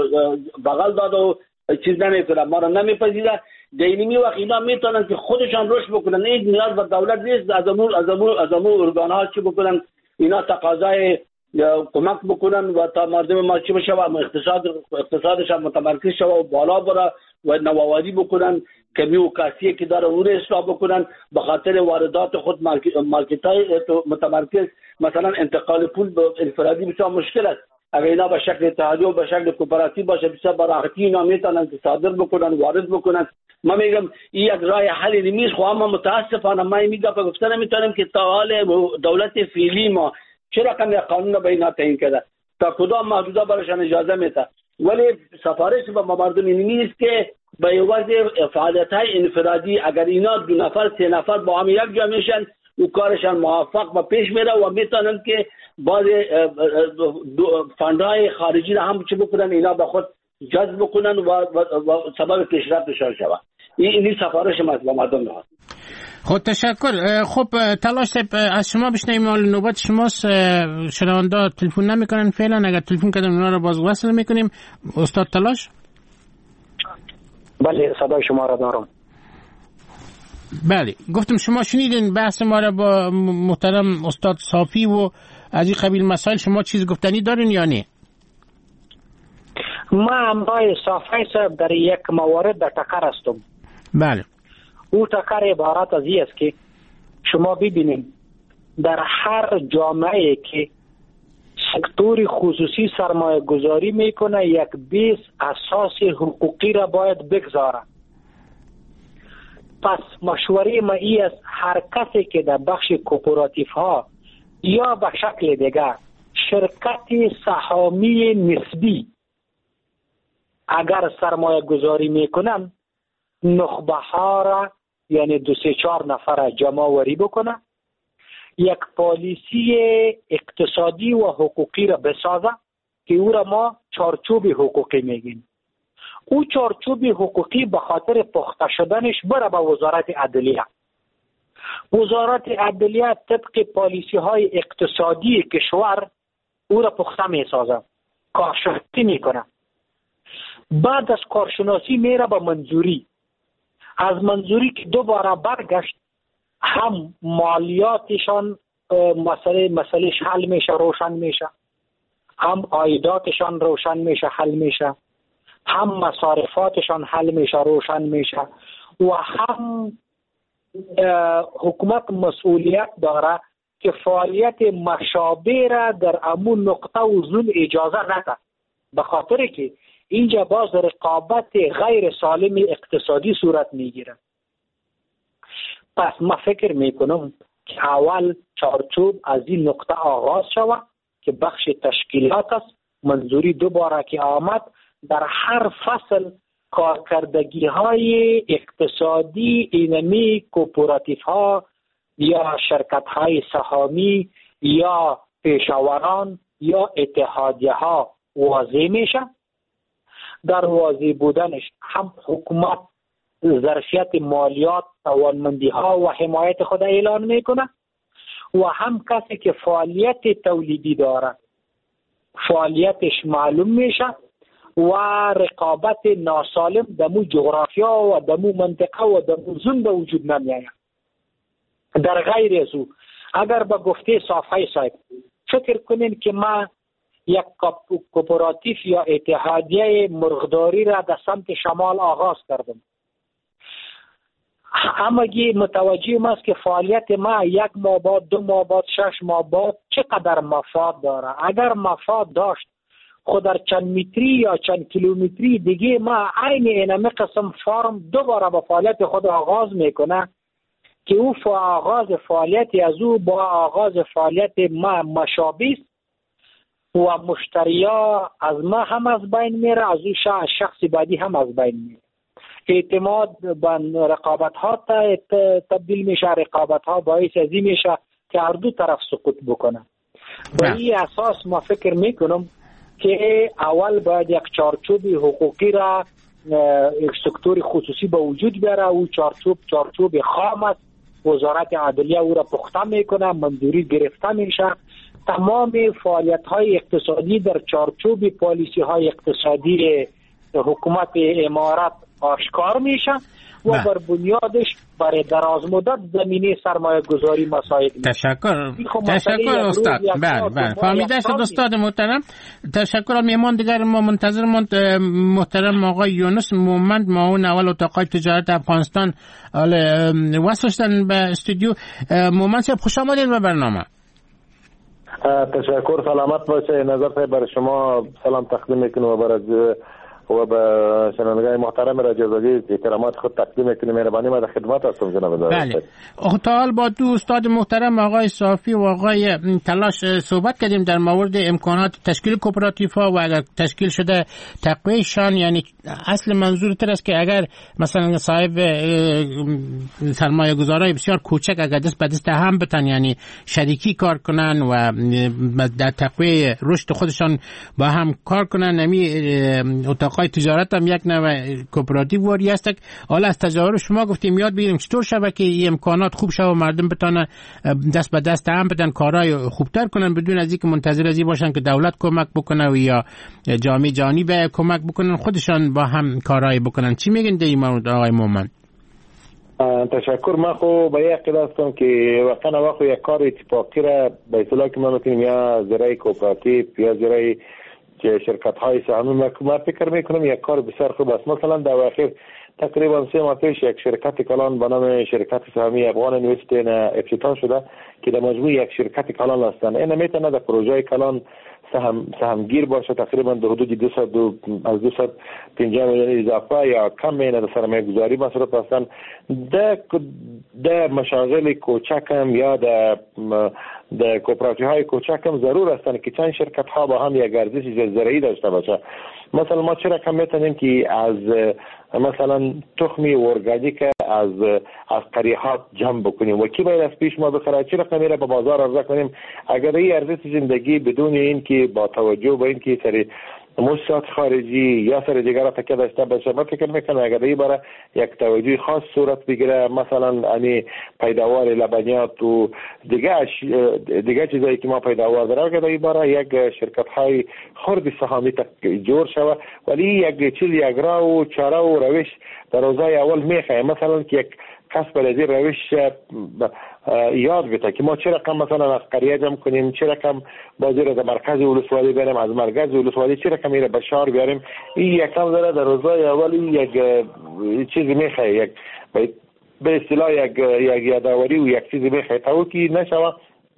بغل داده و چیز نمیکنه، ما را نمیپذیره. در اینمی وقت اینا میتونن که خودشان رشد بکنن، این نیاز به دولت نیست از امور از امور از امور ارگان‌ها چی بکنن، اینا تقاضای کمک بکنن و تا مردم ما چی بشه و اقتصاد اقتصادش هم متمرکز شه و بالا بره و نوآوری بکنن، کمی و کاسیه که داره اون اصلاح بکنن. به خاطر واردات خود مارکت‌های متمرکز مثلا انتقال پول به انفرادی بسیار مشکل است. اگر اینا به شکل اتحادیه و به شکل کوپراتیو باشه بسیار براحتی اینا میتونن که صادر بکنن، وارد بکنن. ما میگم این یک راه حل نیست، خو اما متاسفانه ما میگم به گفتن نمیتونیم که تا حال دولت فعلی ما چه رقم یک قانون به اینا تعیین کرده، تا کدام محدوده برایشان اجازه میده. ولی سفارش به مردم این نیست که به یوازه فعالیت‌های انفرادی اگر اینا دو نفر سه نفر با هم یک جا میشن و کارشان موفق به پیش میره و میتونن که بعض فندهای خارجی را هم چه بکنن اینا به خود جذب بکنن و, و, و سبب پیشرفتشان شود. این این سفارش ما به مردم میاد. خب تشکر. خب تلاش از شما بشنویم، مال نوبت شماست. شنونده تلفن نمیکنن فعلا، اگر تلفن کردن اونا رو باز وصل میکنیم. استاد تلاش. بله صدای شما را دارم. بله گفتم شما شنیدین بحث ما را با محترم استاد صافی و از این قبیل مسائل، شما چیز گفتنی دارین یا نه؟ ما همراه صافی صاحب در یک موارد در تکر هستم. بله. او تکر عبارت از این است که شما ببینید در هر جامعه که سکتور خصوصی سرمایه گذاری میکنه یک بیس اساس حقوقی را باید بگذاره. پس مشوره ما ای است هر کسی که در بخش کوپراتیو ها یا به شکل دیگر شرکت سهامی نسبی اگر سرمایه گذاری میکنن، نخبه ها را یعنی دو سه چهار نفر جمع آوری بکنه، یک پالیسی اقتصادی و حقوقی را بسازه که او را ما چارچوب حقوقی میگیم. او چارچوب حقوقی به خاطر پخته شدنش بره به وزارت عدلیه. وزارت عدلیه طبق پالیسی های اقتصادی کشور او را پخته می سازه، کارشناسی میکنه. بعد از کارشناسی میره به منظوری. از منظوری که دوباره برگشت، هم مالیاتشان مسئله مسئلهش حل میشه، روشن میشه، هم عایداتشان روشن میشه، حل میشه، هم مصارفاتشان حل میشه، روشن میشه، و هم حکومت مسئولیت داره که فعالیت مشابه را در امون نقطه و زون اجازه نده، به خاطر که اینجا باز رقابت غیر سالم اقتصادی صورت میگیره. پس ما فکر میکنم که اول چارچوب از این نقطه آغاز شود که بخش تشکیلات است. منظوری دوباره که آمد، در هر فصل کارکردگی های اقتصادی اینمی کوپراتیف ها یا شرکت های سهامی یا پیشاوران یا اتحادیه ها واضح میشه. در واضح بودنش هم حکومت ظرفیت مالیات، توانمندی ها و حمایت خود اعلان میکنه، و هم کسی که فعالیت تولیدی داره فعالیتش معلوم میشه و رقابت ناسالم دمو جغرافیا و دمو منطقه و دمو زون به وجود نمیاید. در غیر از او اگر به گفته صافی صاحب فکر کنین که ما یک کوپراتیف یا اتحادیه مرغداری را در سمت شمال آغاز کردم، همگی متوجه ماست که فعالیت ما یک ماه بعد، دو ماه بعد، شش ماه بعد چقدر مفاد داره. اگر مفاد داشت خود در چند متری یا چند کیلومتری دیگه ما عین اینمی قسم فارم دوباره با فعالیت خود آغاز میکنه که او آغاز فعالیت از او با آغاز فعالیت ما مشابه است و مشتریا از ما هم از بین میره، از او شخص بعدی هم از بین میره. اعتماد به رقابت ها تبدیل میشه، رقابت ها باعث ازی میشه که هر دو طرف سقوط بکنه. به این اساس ما فکر میکنم که اول باید یک چارچوب حقوقی را یک سکتور خصوصی به وجود بیاره. او چارچوب چارچوب خام است، وزارت عدلیه او را پخته میکنه، منظوری گرفته میشه، تمام فعالیت های اقتصادی در چارچوب پالیسی های اقتصادی حکومت امارات آشکار میشه و بر بنیادش برای دراز مدت زمینه سرمایه گذاری مساعد میشه. تشکر تشکر استاد. بله بله فهمیده شد استاد محترم. تشکر. میهمان دیگر ما منتظر محترم آقای یونس مومند، معاون اول اتاق تجارت افغانستان وصل شدن به استودیو. مومند صاحب خوش آمدید به برنامه. تشکر، سلامت باشه. نظر صاحب برای شما سلام تقدیم میکنم و برای و به شنوندگان محترم رادیو آزادی احترامات خود تقدیم میکنم. مهربانی ما در خدمت هستم جناب دکتر. بله. تا حال با دو استاد محترم آقای صافی و آقای تلاش صحبت کردیم در مورد امکانات تشکیل کوپراتیف ها و اگر تشکیل شده تقویتشان. یعنی اصل منظور تر است که اگر مثلا صاحب سرمایه گذارای بسیار کوچک اگر دست به دست هم بتن، یعنی شریکی کار کنن و در تقویت رشد خودشان با هم کار کنن، نمی اتاق تجارت هم یک نوع کوپراتیو واری است. حالا از تجارب شما گفتیم یاد بگیریم چطور شبکه که این امکانات خوب شه و مردم بتونن دست به دست هم بدن، کارهای خوبتر کنن بدون از اینکه منتظر از این باشن که دولت کمک بکنه و یا جامعه جهانی به کمک بکنن، خودشان با هم کارهای بکنن. چی میگن در این مورد آقای مومند؟ تشکر. من خو به یک عقیده هستم که واقعا وقت یک کار اتفاقی را به اصطلاح که ما میتونیم یا زرای کوپراتیو یا زرای که شرکت های سهامی ما فکر میکنم یک کار بسیار خوب است. مثلا در اخیر تقریبا سه ماه پیش یک شرکت کلان به نام شرکت سهامی افغان یونیورسیتی افتتاح شده که در مجموع یک شرکت کلان هستند. این میتونه در پروژه کلان سهم سهمگیر باشه، تقریبا در حدود دویست از دویست و پنجاه میلیون اضافه یا کم میونه در سرمایه گذاری مصرف هستند. در در مشاغل کوچک هم یا در در کوپراتیو های کوچک هم ضرور هستند که چند شرکت ها با هم یک ارزش زرعی داشته باشه. مثلا ما چرا کم میتونیم که از مثلا تخمی ارگانیک از از قریحات جمع بکنیم و کی باید از پیش ما بخره، چرا کم میره به بازار عرضه کنیم. اگر این ارزش زندگی بدون این که با توجه به این که سری مؤسسات خارجی یا سر دیگر تکیه داشته باشه. من فکر میکنم اگر این باره یک توجه خاص صورت بگیره، مثلا یعنی پیداوار لبنیات و دیگه دیگه چیزایی که ما پیداوار داریم که این باره یک شرکت های خرد سهامی جور شوه، ولی یک چیز یک راه و چاره و روش در روزهای اول میخواه مثلا که یک کسب از این روش یاد بده که ما چه رقم مثلا از قریه جمع کنیم، چه رقم بازی را در مرکز ولسوالی بریم، از مرکز ولسوالی چه رقم میره به شهر بیاریم. این یک کم داره در روزهای اول یک چیزی میخواه، یک به اصطلاح یک یک یادآوری و یک چیزی میخواه تا که نشوه.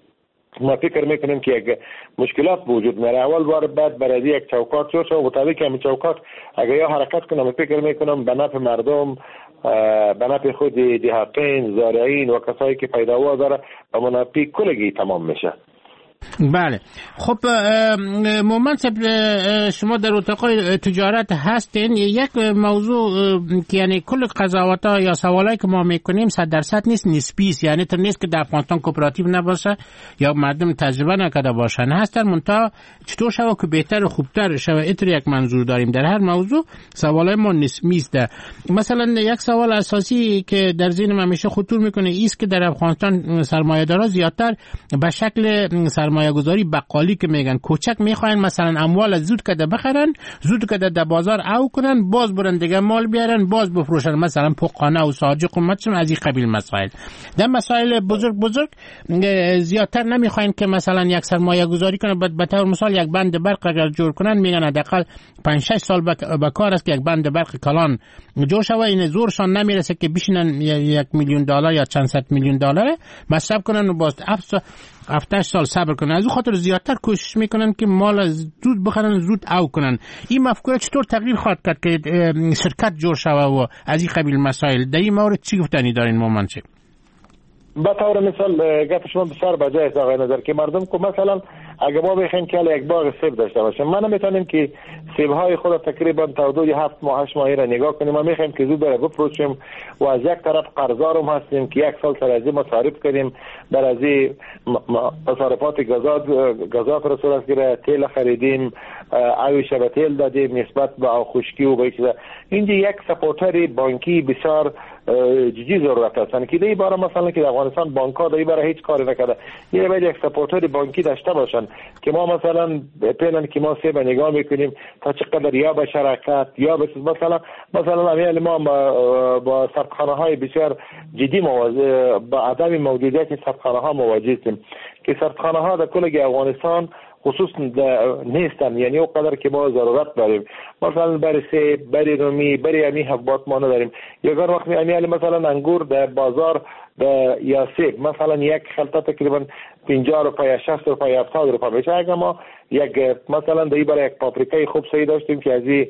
ما فکر میکنیم که یک مشکلات وجود میره. اول بار بعد برای یک چوکات شو شو مطابق همین چوکات اگر یا حرکت کنم فکر میکنم به نفع مردم، به نفع خود دیهاتین، زارعین و کسایی که پیداوار داره به منافع کلگی تمام میشه. بله خب مومن شما در اتاق تجارت هستین، یک موضوع که یعنی کل قضاوت‌ها یا سوالایی که ما میکنیم صد درصد نیست، نسبی است. یعنی تر نیست که در افغانستان کوپراتیو نباشه یا مردم تجربه نکرده باشن، هستن منتها چطور شوه که بهتر و خوبتر شوه. اینطور یک منظور داریم در هر موضوع. سوالای ما نسبی است. مثلا یک سوال اساسی که در ذهن من همیشه خطور میکنه ایست که در افغانستان سرمایه‌دارا زیادتر به شکل سرمایه گذاری بقالی که میگن کوچک میخواین، مثلا اموال زود کده بخرن، زود کده در بازار او کنن، باز برن دیگه مال بیارن، باز بفروشن، مثلا پوقانه و ساجق و مچم از این قبیل مسائل. در مسائل بزرگ بزرگ زیادتر نمیخواین که مثلا یک سرمایه گذاری کنه. به طور مثال یک بند برق اگر جور کنن میگن حداقل پنج شش سال به کار است که یک بند برق کلان جور شوه. این زورشان نمیرسه که بشینن یک میلیون دلار یا چند صد میلیون دلار مصرف کنن و باز هفت سال صبر کنن. از اون خاطر زیادتر کوشش میکنن که مال زود بخرن، زود او کنن. این مفکوره چطور تغییر خواهد کرد که شرکت جور شوه و از این قبیل مسائل؟ در این مورد چی گفتنی دارین مومن چه؟ به طور مثال گپ شما بسیار بجای است آقای نظر که مردم که مثلا اگه ما بخوایم که یک باغ سیب داشته باشیم، ما نمیتونیم که سیب های خود تقریبا تا حدود هفت ماه هشت ماهی را نگاه کنیم. ما میخوایم که زود بره بفروشیم و از یک طرف قرضدار هم هستیم که یک سال سر از این مصارف کنیم، بر از این مصارفات گازات گازات را صورت گیره، تیل خریدیم، اوی شب تیل دادیم نسبت به خشکی و به چیزا. اینجا یک سپورتر بانکی بسیار جدی ضرورت هستن که دی باره مثلا که افغانستان بانک ها دی باره هیچ کاری نکرده. یه باید یک سپورتر بانکی داشته باشن که ما مثلا پیلن که ما سه به نگاه میکنیم تا چقدر یا به شراکت یا به مثلا مثلا امیال ما با صرفخانه های بسیار جدی مواجه با عدم موجودیت صرفخانه ها مواجه هستیم که صرفخانه ها در کل افغانستان خصوص نیستن، یعنی او قدر که ما ضرورت داریم. مثلا برای سیب، برای رومی، برای امی حبات ما نداریم. یکار وقت امیال مثلا انگور در بازار یا سیب مثلا یک خلطه تقریبا پنجاه روپیه، شصت روپیه، هفتاد روپیه میشه. اگر ما یک مثلا در این برای یک پاپریکای خوب سعی داشتیم که از این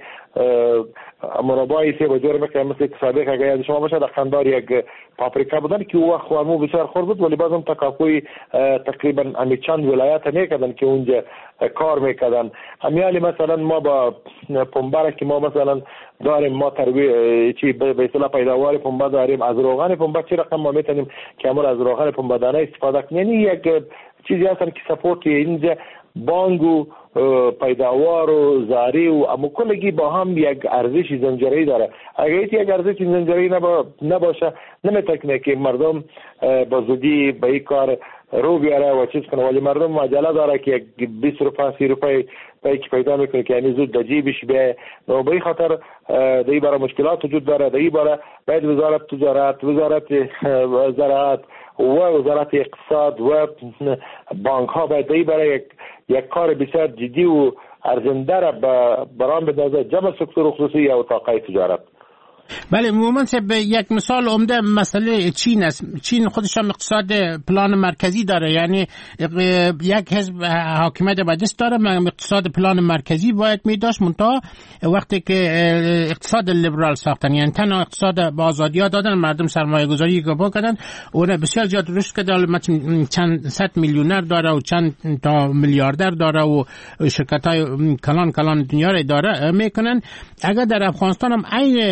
مربای سیب جور میکنه مثل سابق اگر یاد شما باشه در خندار یک پاپریکا بودن که او خوامو بسیار خورد بود، ولی بازم تکاپوی تقریبا امی چند ولایت میکردن که اونجا کار میکردن. امیالی مثلا ما با پنبه که ما مثلا داریم، ما تروی چی به اصطلاح پیداوار پنبه داریم، از روغن پنبه چه رقم ما میتونیم که امور از روغن پنبه دانه استفاده کنیم. یعنی یک چیزی هستن که سپورت اینجا بانک و پیداوار و زاری و اما کلگی با هم یک ارزش زنجیره‌ای داره. اگر یک ارزش زنجیره‌ای نبا نباشه نمیتونه که مردم با زودی به این کار رو بیاره و چیز کنه. ولی مردم عجله داره که بیست روپیه سی روپیه پیک پیدا میکنه که یعنی زود دجیبش به و به این خاطر در این باره مشکلات وجود داره. در این باره باید وزارت تجارت، وزارت زراعت و وزارت اقتصاد و بانک ها باید در این باره یک یک کار بسیار جدی و ارزنده را برام بدازه جمع سکتور خصوصی یا اتاقای تجارت. بله مومن صاحب یک مثال عمده مسئله چین است. چین خودش هم اقتصاد پلان مرکزی داره، یعنی یک حزب حاکمیت به دست داره، اقتصاد پلان مرکزی باید می داشت. منتها وقتی که اقتصاد لیبرال ساختن، یعنی تنها اقتصاد با آزادی ها دادن، مردم سرمایه گذاری گبا کردن، اون بسیار زیاد رشد کرده، چند صد میلیونر داره و چند تا میلیاردر داره و شرکت های کلان کلان دنیا را اداره میکنن. اگر در افغانستان هم این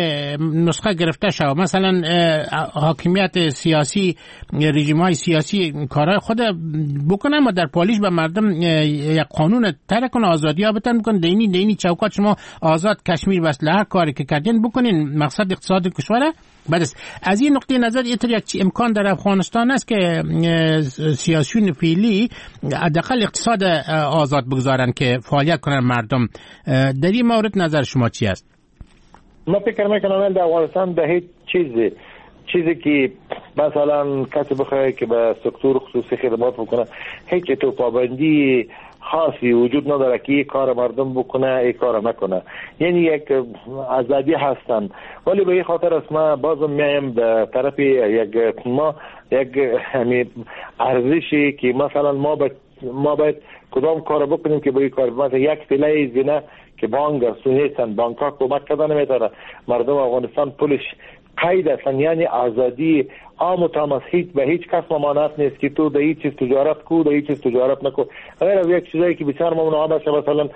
نسخه گرفته شود. مثلا حاکمیت سیاسی، رژیم های سیاسی کارهای خود بکنن و در پالیش به مردم یک قانون طرح کنه، آزادی ها بتن بکنن، دینی دینی چوکات شما آزاد کشمیر بس هر کاری که کردین بکنین، مقصد اقتصاد کشوره. بعد از این نقطه نظر اینطور یک امکان در افغانستان است که سیاسیون فعلی حداقل اقتصاد آزاد بگذارن که فعالیت کنن مردم. در این مورد نظر شما چی است؟ ما فکر میکنم در افغانستان به هیچ چیزی چیزی که مثلا کسی بخواه که به سکتور خصوصی خدمات بکنه هیچ تو پابندی خاصی وجود نداره که یک کار مردم بکنه یک کار نکنه، یعنی یک آزادی هستن. ولی به این خاطر است ما بازم میایم به طرف یک ما یک همین ارزشی که مثلا ما باید ما باید کدام کار بکنیم که به این کار مثلا یک پله زینه که بانک سونیستن بانک ها کمک کردن نمیتونه مردم افغانستان پولش قید هستن، یعنی آزادی عام و تام است. هیچ به هیچ کس ممانعت نیست که تو در هیچ چیز تجارت کو، در هیچ چیز تجارت نکو، غیر از یک چیزایی که بسیار ممنوع باشه، مثلا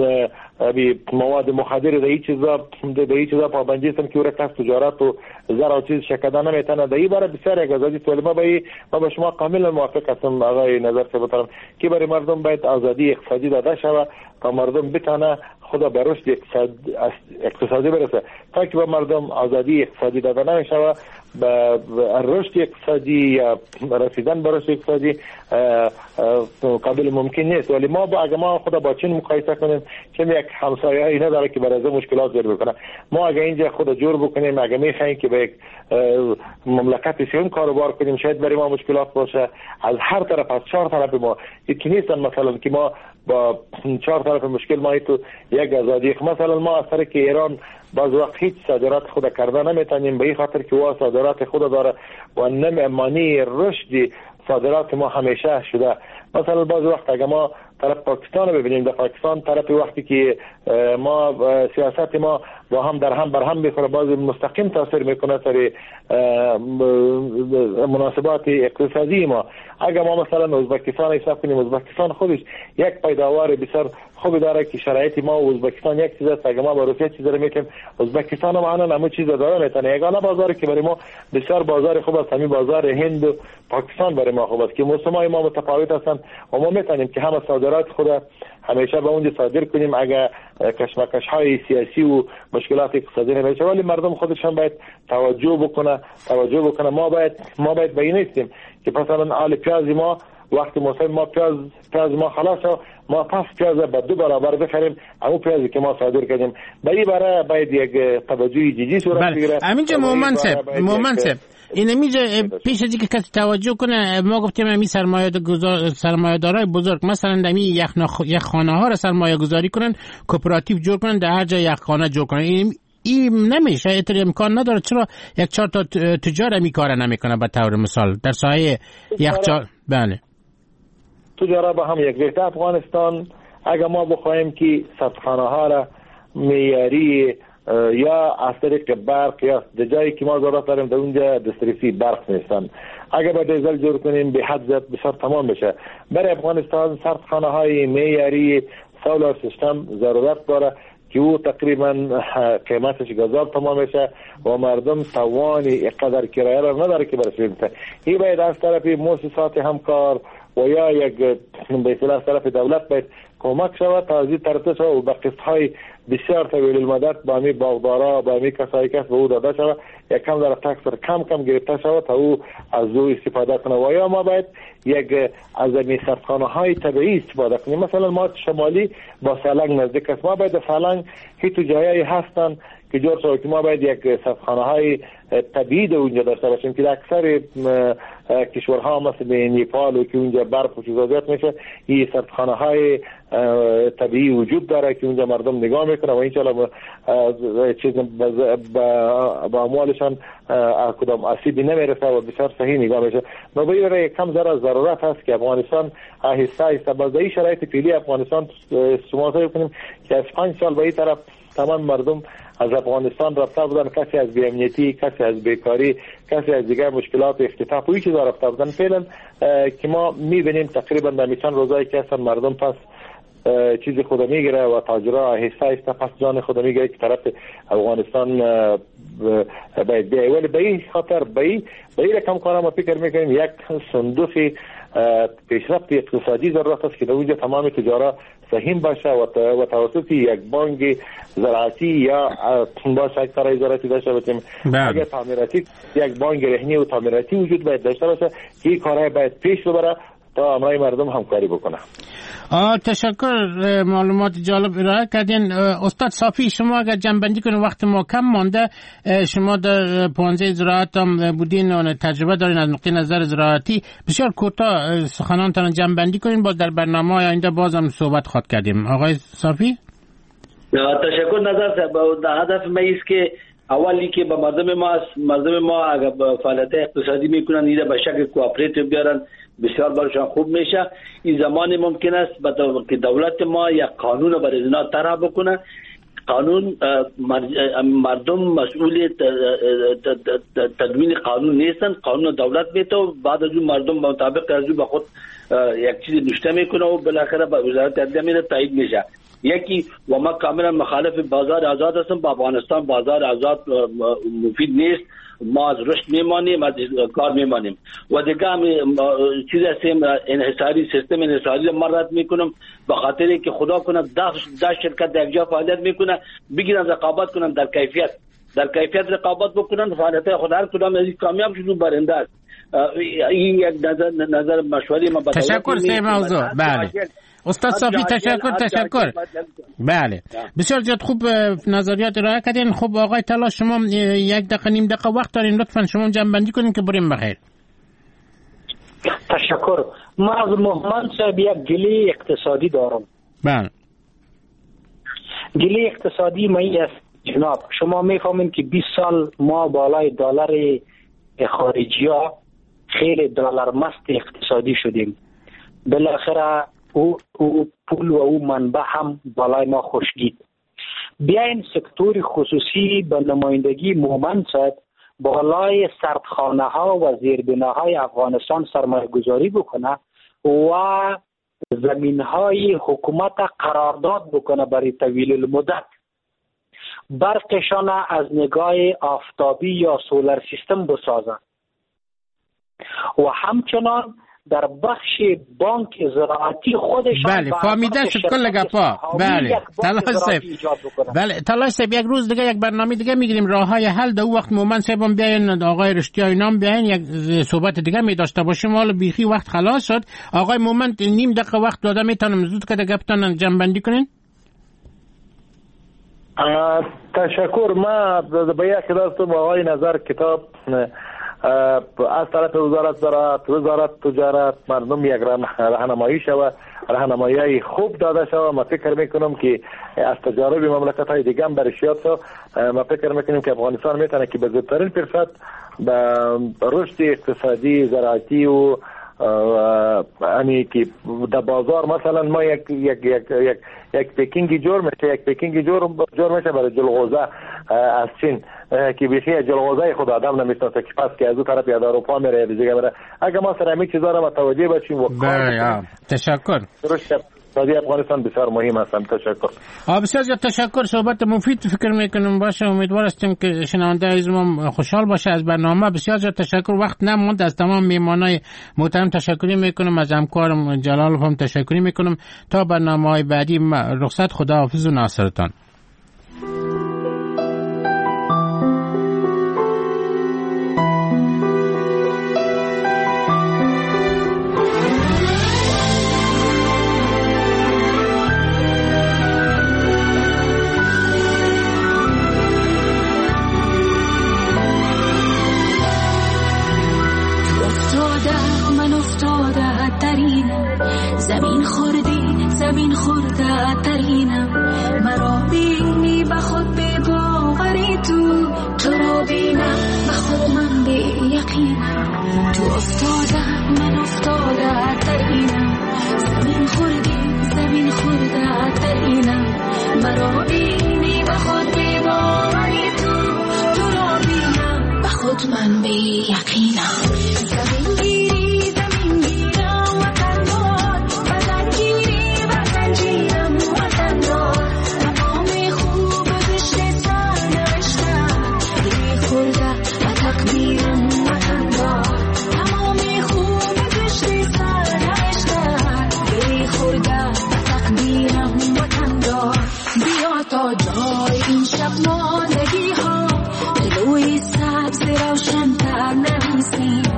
بی مواد مخدر در هیچ چیزا در هیچ چیزا پابندی هستن که ور کس تجارت و زر و چیز شکدن نمیتونه. در این باره بسیار یک آزادی تو ما به ما به شما کاملا موافق هستم آقای نظر که بتونم که برای مردم باید آزادی اقتصادی داده شود تا مردم بتونه خدا به رشد اقتصاد اقتصادی برسه. تا که به مردم آزادی اقتصادی داده نمیشه به رشد اقتصادی یا رسیدن به رشد اقتصادی قابل ممکن نیست. ولی ما با اگه ما خدا با چین مقایسه کنیم، چین یک همسایه‌ای نداره که برای از مشکلات جور بکنه. ما اگه اینجا خود جور بکنیم، اگه میخوایم که به یک مملکت سیون کاروبار کنیم، شاید برای ما مشکلات باشه از هر طرف، از چهار طرف. ما یکی نیستن مثلا که ما با چهار طرف مشکل ما تو یک آزادی. مثلا ما از طریق ایران بعض وقت هیچ صادرات خود کرده نمیتونیم به این خاطر که وا صادرات خود داره و نمیمانی رشد صادرات ما همیشه شده. مثلا بعض وقت اگه ما طرف پاکستان رو ببینیم، در پاکستان طرف وقتی که ما سیاست ما با هم در هم بر هم میخوره، باز مستقیم تاثیر میکنه سر مناسبات اقتصادی ما. اگر ما مثلا ازبکستان حساب کنیم، ازبکستان خودش یک پیداوار بسیار خوبی داره که شرایط ما و ازبکستان یک چیز است. اگر ما با روسیه چیز رو میتیم، ازبکستان هم معنا همون چیز داره میتونه. یگانه بازاری که برای ما بسیار بازار خوب است همین بازار هند و پاکستان برای ما خوب است که موسمای ما متفاوت هستن و ما میتونیم که همه صادرات خود همیشه به اونجا صادر کنیم اگر کشمکش های سیاسی و مشکلات اقتصادی نمیشه. ولی مردم خودشان باید توجه بکنه توجه بکنه ما باید ما باید به این نیستیم که مثلا آل پیاز ما وقتی موسم ما پیاز پیاز ما خلاص ما پس پیاز به دو برابر بخریم، همون پیازی که ما صادر کردیم. به این باره باید یک توجه جدی صورت بگیره. همینجا مومن صاحب مومن صاحب این میجه پیش از اینکه کسی توجه کنه، ما گفتیم همین سرمایه گذار سرمایه‌دارای بزرگ مثلا دمی یک یک خانه ها را سرمایه گذاری کنن، کوپراتیو جور کنن، در هر جای یک خانه جور کنن. این این نمیشه، اینطوری امکان نداره. چرا یک چهار تا تجار می کار نمیکنه؟ به طور مثال در سایه یخچال بله تجارت با هم یک ریخته افغانستان اگر ما بخوایم که صدخانه ها را معیاری یا از طریق برق یا در جایی که ما ضرورت داریم در اونجا دسترسی برق نیستن، اگر با دیزل جور کنیم به حد زیاد بسیار تمام بشه. برای افغانستان سردخانه های معیاری سولار سیستم ضرورت داره که او تقریبا قیمتش گذاب تمام میشه و مردم توانی اقدر کرایه را نداره که برسید. این باید از طرف مؤسسات همکار و یا یک به اصطلاح از طرف دولت باید کمک شود تا از این طرف شود و به قسط‌های بسیار طویل المدت با همی باغدارا با همی کسایی که به او داده شود یک کم در تکس کم کم گرفته شود تا او از او استفاده کنه. و یا ما باید یک از این سردخانه های طبیعی استفاده کنیم. مثلا ما شمالی با سالنگ نزدیک است، ما باید سالنگ هیچ جایی هستن که جور شود که ما باید یک سردخانه های طبیعی در اونجا داشته باشیم که در اکثر کشورها مثل نیپال و که اونجا برف و چیزا زیاد میشه این سردخانه های طبیعی وجود داره که اونجا مردم نگاه میکنه و انشالله چیز با اموالشان کدام اسیدی نمیرسه و بسیار صحیح نگاه میشه. ما باید یک کم ذره ضرورت هست که افغانستان آهسته آهسته با این شرایط فعلی افغانستان شماسه کنیم که از پنج سال به این طرف تمام مردم از افغانستان رفته بودن، کسی از بی‌امنیتی، کسی از بیکاری، کسی از دیگر مشکلات اختطاف و چیزا رفته بودن. فعلا که ما میبینیم تقریبا در میچن روزایی که هستن مردم پس چیز خود میگیره و تاجرها آهسته آهسته پس جان خود میگیره که طرف افغانستان باید بیایی. ولی به این خاطر به این به این رقم کارا ما فکر میکنیم یک صندوق پیشرفت اقتصادی ضرورت است که در اونجا تمام تجارت سهیم باشه و توسط یک بانک زراعتی یا باشه یک سرای زراعتی داشته باشیم. اگر تعمیراتی یک بانک رهنی و تعمیراتی وجود باید داشته باشه که این کارهای باید پیش ببره تا امرای مردم همکاری بکنه. آه تشکر، معلومات جالب ارائه کردین. استاد صافی، شما اگر جنبندی کنید، وقت ما کم مانده، شما در پانزه زراعت هم بودین و تجربه دارین از نقطه نظر زراعتی، بسیار کوتاه سخنانتان جنبندی کنین، باز در برنامه آینده باز هم صحبت خواهد کردیم. آقای صافی؟ تشکر. نظر صاحب، هدف ما است که اولی که به مردم ما مردم ما اگر فعالیت اقتصادی میکنن اینا به شکل کوآپراتیو بیارن، بسیار برشان خوب میشه. این زمان ممکن است که دولت ما یک قانون برای اینا طرح بکنه. قانون مردم مسئول تدوین قانون نیستن، قانون دولت میته و بعد از اون مردم مطابق از اون به خود یک چیز نوشته میکنه و بالاخره به وزارت عدلیه میره تایید میشه. یکی و ما کاملا مخالف بازار آزاد هستم. با افغانستان بازار آزاد مفید نیست، ما از رشد میمانیم، از کار میمانیم. و دیگه هم چیز هستیم انحصاری، سیستم انحصاری ما رد میکنم به خاطر که خدا کنه ده شرکت در یک جا فعالیت میکنه، بگیرن رقابت کنن در کیفیت در کیفیت رقابت بکنن، فعالیت خود هر کدام از این کامیاب شدن برنده است. این یک نظر نظر مشوری ما به تشکر سه موضوع. بله استاد صافی، تشکر تشکر بله بسیار زیاد خوب نظریات ارائه کردین. خب آقای طلا، شما یک دقیقه نیم دقیقه وقت دارین، لطفا شما جنبندی کنین که بریم بخیر. تشکر. ما از محمد صاحب یک گله اقتصادی دارم. بله. گله اقتصادی مایی است جناب. شما میفهمین که بیست سال ما بالای دلار خارجی ها خیلی دلار مست اقتصادی شدیم. بالاخره او, او پول و او منبع هم بالای ما خشکید. بیاین سکتور خصوصی به نمایندگی مومن صاحب بالای سردخانه ها و زیربنا های افغانستان سرمایه گذاری بکنه و زمین های حکومت قرارداد بکنه برای طویل المدت. برقشان از نگاه آفتابی یا سولر سیستم بسازه و همچنان در بخش بانک زراعتی خودشان بله فهمیده شد کل گپا. بله طلای صاحب، بله طلای صاحب، یک روز دیگه یک برنامه دیگه میگیریم راههای حل. در وقت مومن صاحب هم بیاین، آقای رشتی های نام بیاین، یک صحبت دیگه می داشته باشیم. حالا بیخی وقت خلاص شد. آقای مومن نیم دقیقه وقت داده، میتونم زود که گپتان جنبندی کنین؟ تشکر. ما به یک دست با آقای نظر کتاب از طرف وزارت زراعت، وزارت تجارت مردم یک راهنمایی شود، راهنمایی خوب داده شود. ما فکر میکنم که از تجارب مملکت های دیگه هم برش یاد شد. ما فکر میکنیم که افغانستان میتونه که به زودترین فرصت به رشد اقتصادی زراعتی و یعنی که در بازار مثلا ما یک یک یک یک یک پیکینگی جور میشه یک پیکینگی جور جور میشه برای جلغوزه از چین که بیشتر جلغوزه خود آدم نمیشناسه که پس که از اون طرف یا در اروپا میره دیگه میره. اگر ما سر همین چیزا رو متوجه باشیم و کار تشکر. سازی افغانستان بسیار مهم هستم. تشکر. آ بسیار زیاد تشکر. صحبت مفید فکر میکنم باشه. امیدوار هستیم که شنونده عزیزم خوشحال باشه از برنامه. بسیار زیاد تشکر. وقت نموند. از تمام میهمانای محترم تشکری میکنم، از همکارم جلال هم تشکری میکنم. تا برنامه‌های بعدی رخصت. خداحافظ و ناصرتان. زمین خوردی زمین خورده ترینم، مرا بینی به خود به باوری تو تو را بینم به خود من به یقینم. تو افتاده من افتاده ترینم، زمین خوردی زمین خورده ترینم، مرا بینی به خود به باوری تو تو را بینم به خود من به یقینم. زمین گیری زمین گیرم وطن دار، وطن گیری وطن جیرم وطن دار، مقام خوب بشت سر نوشتم، یه روزی روشن تر نمیسیم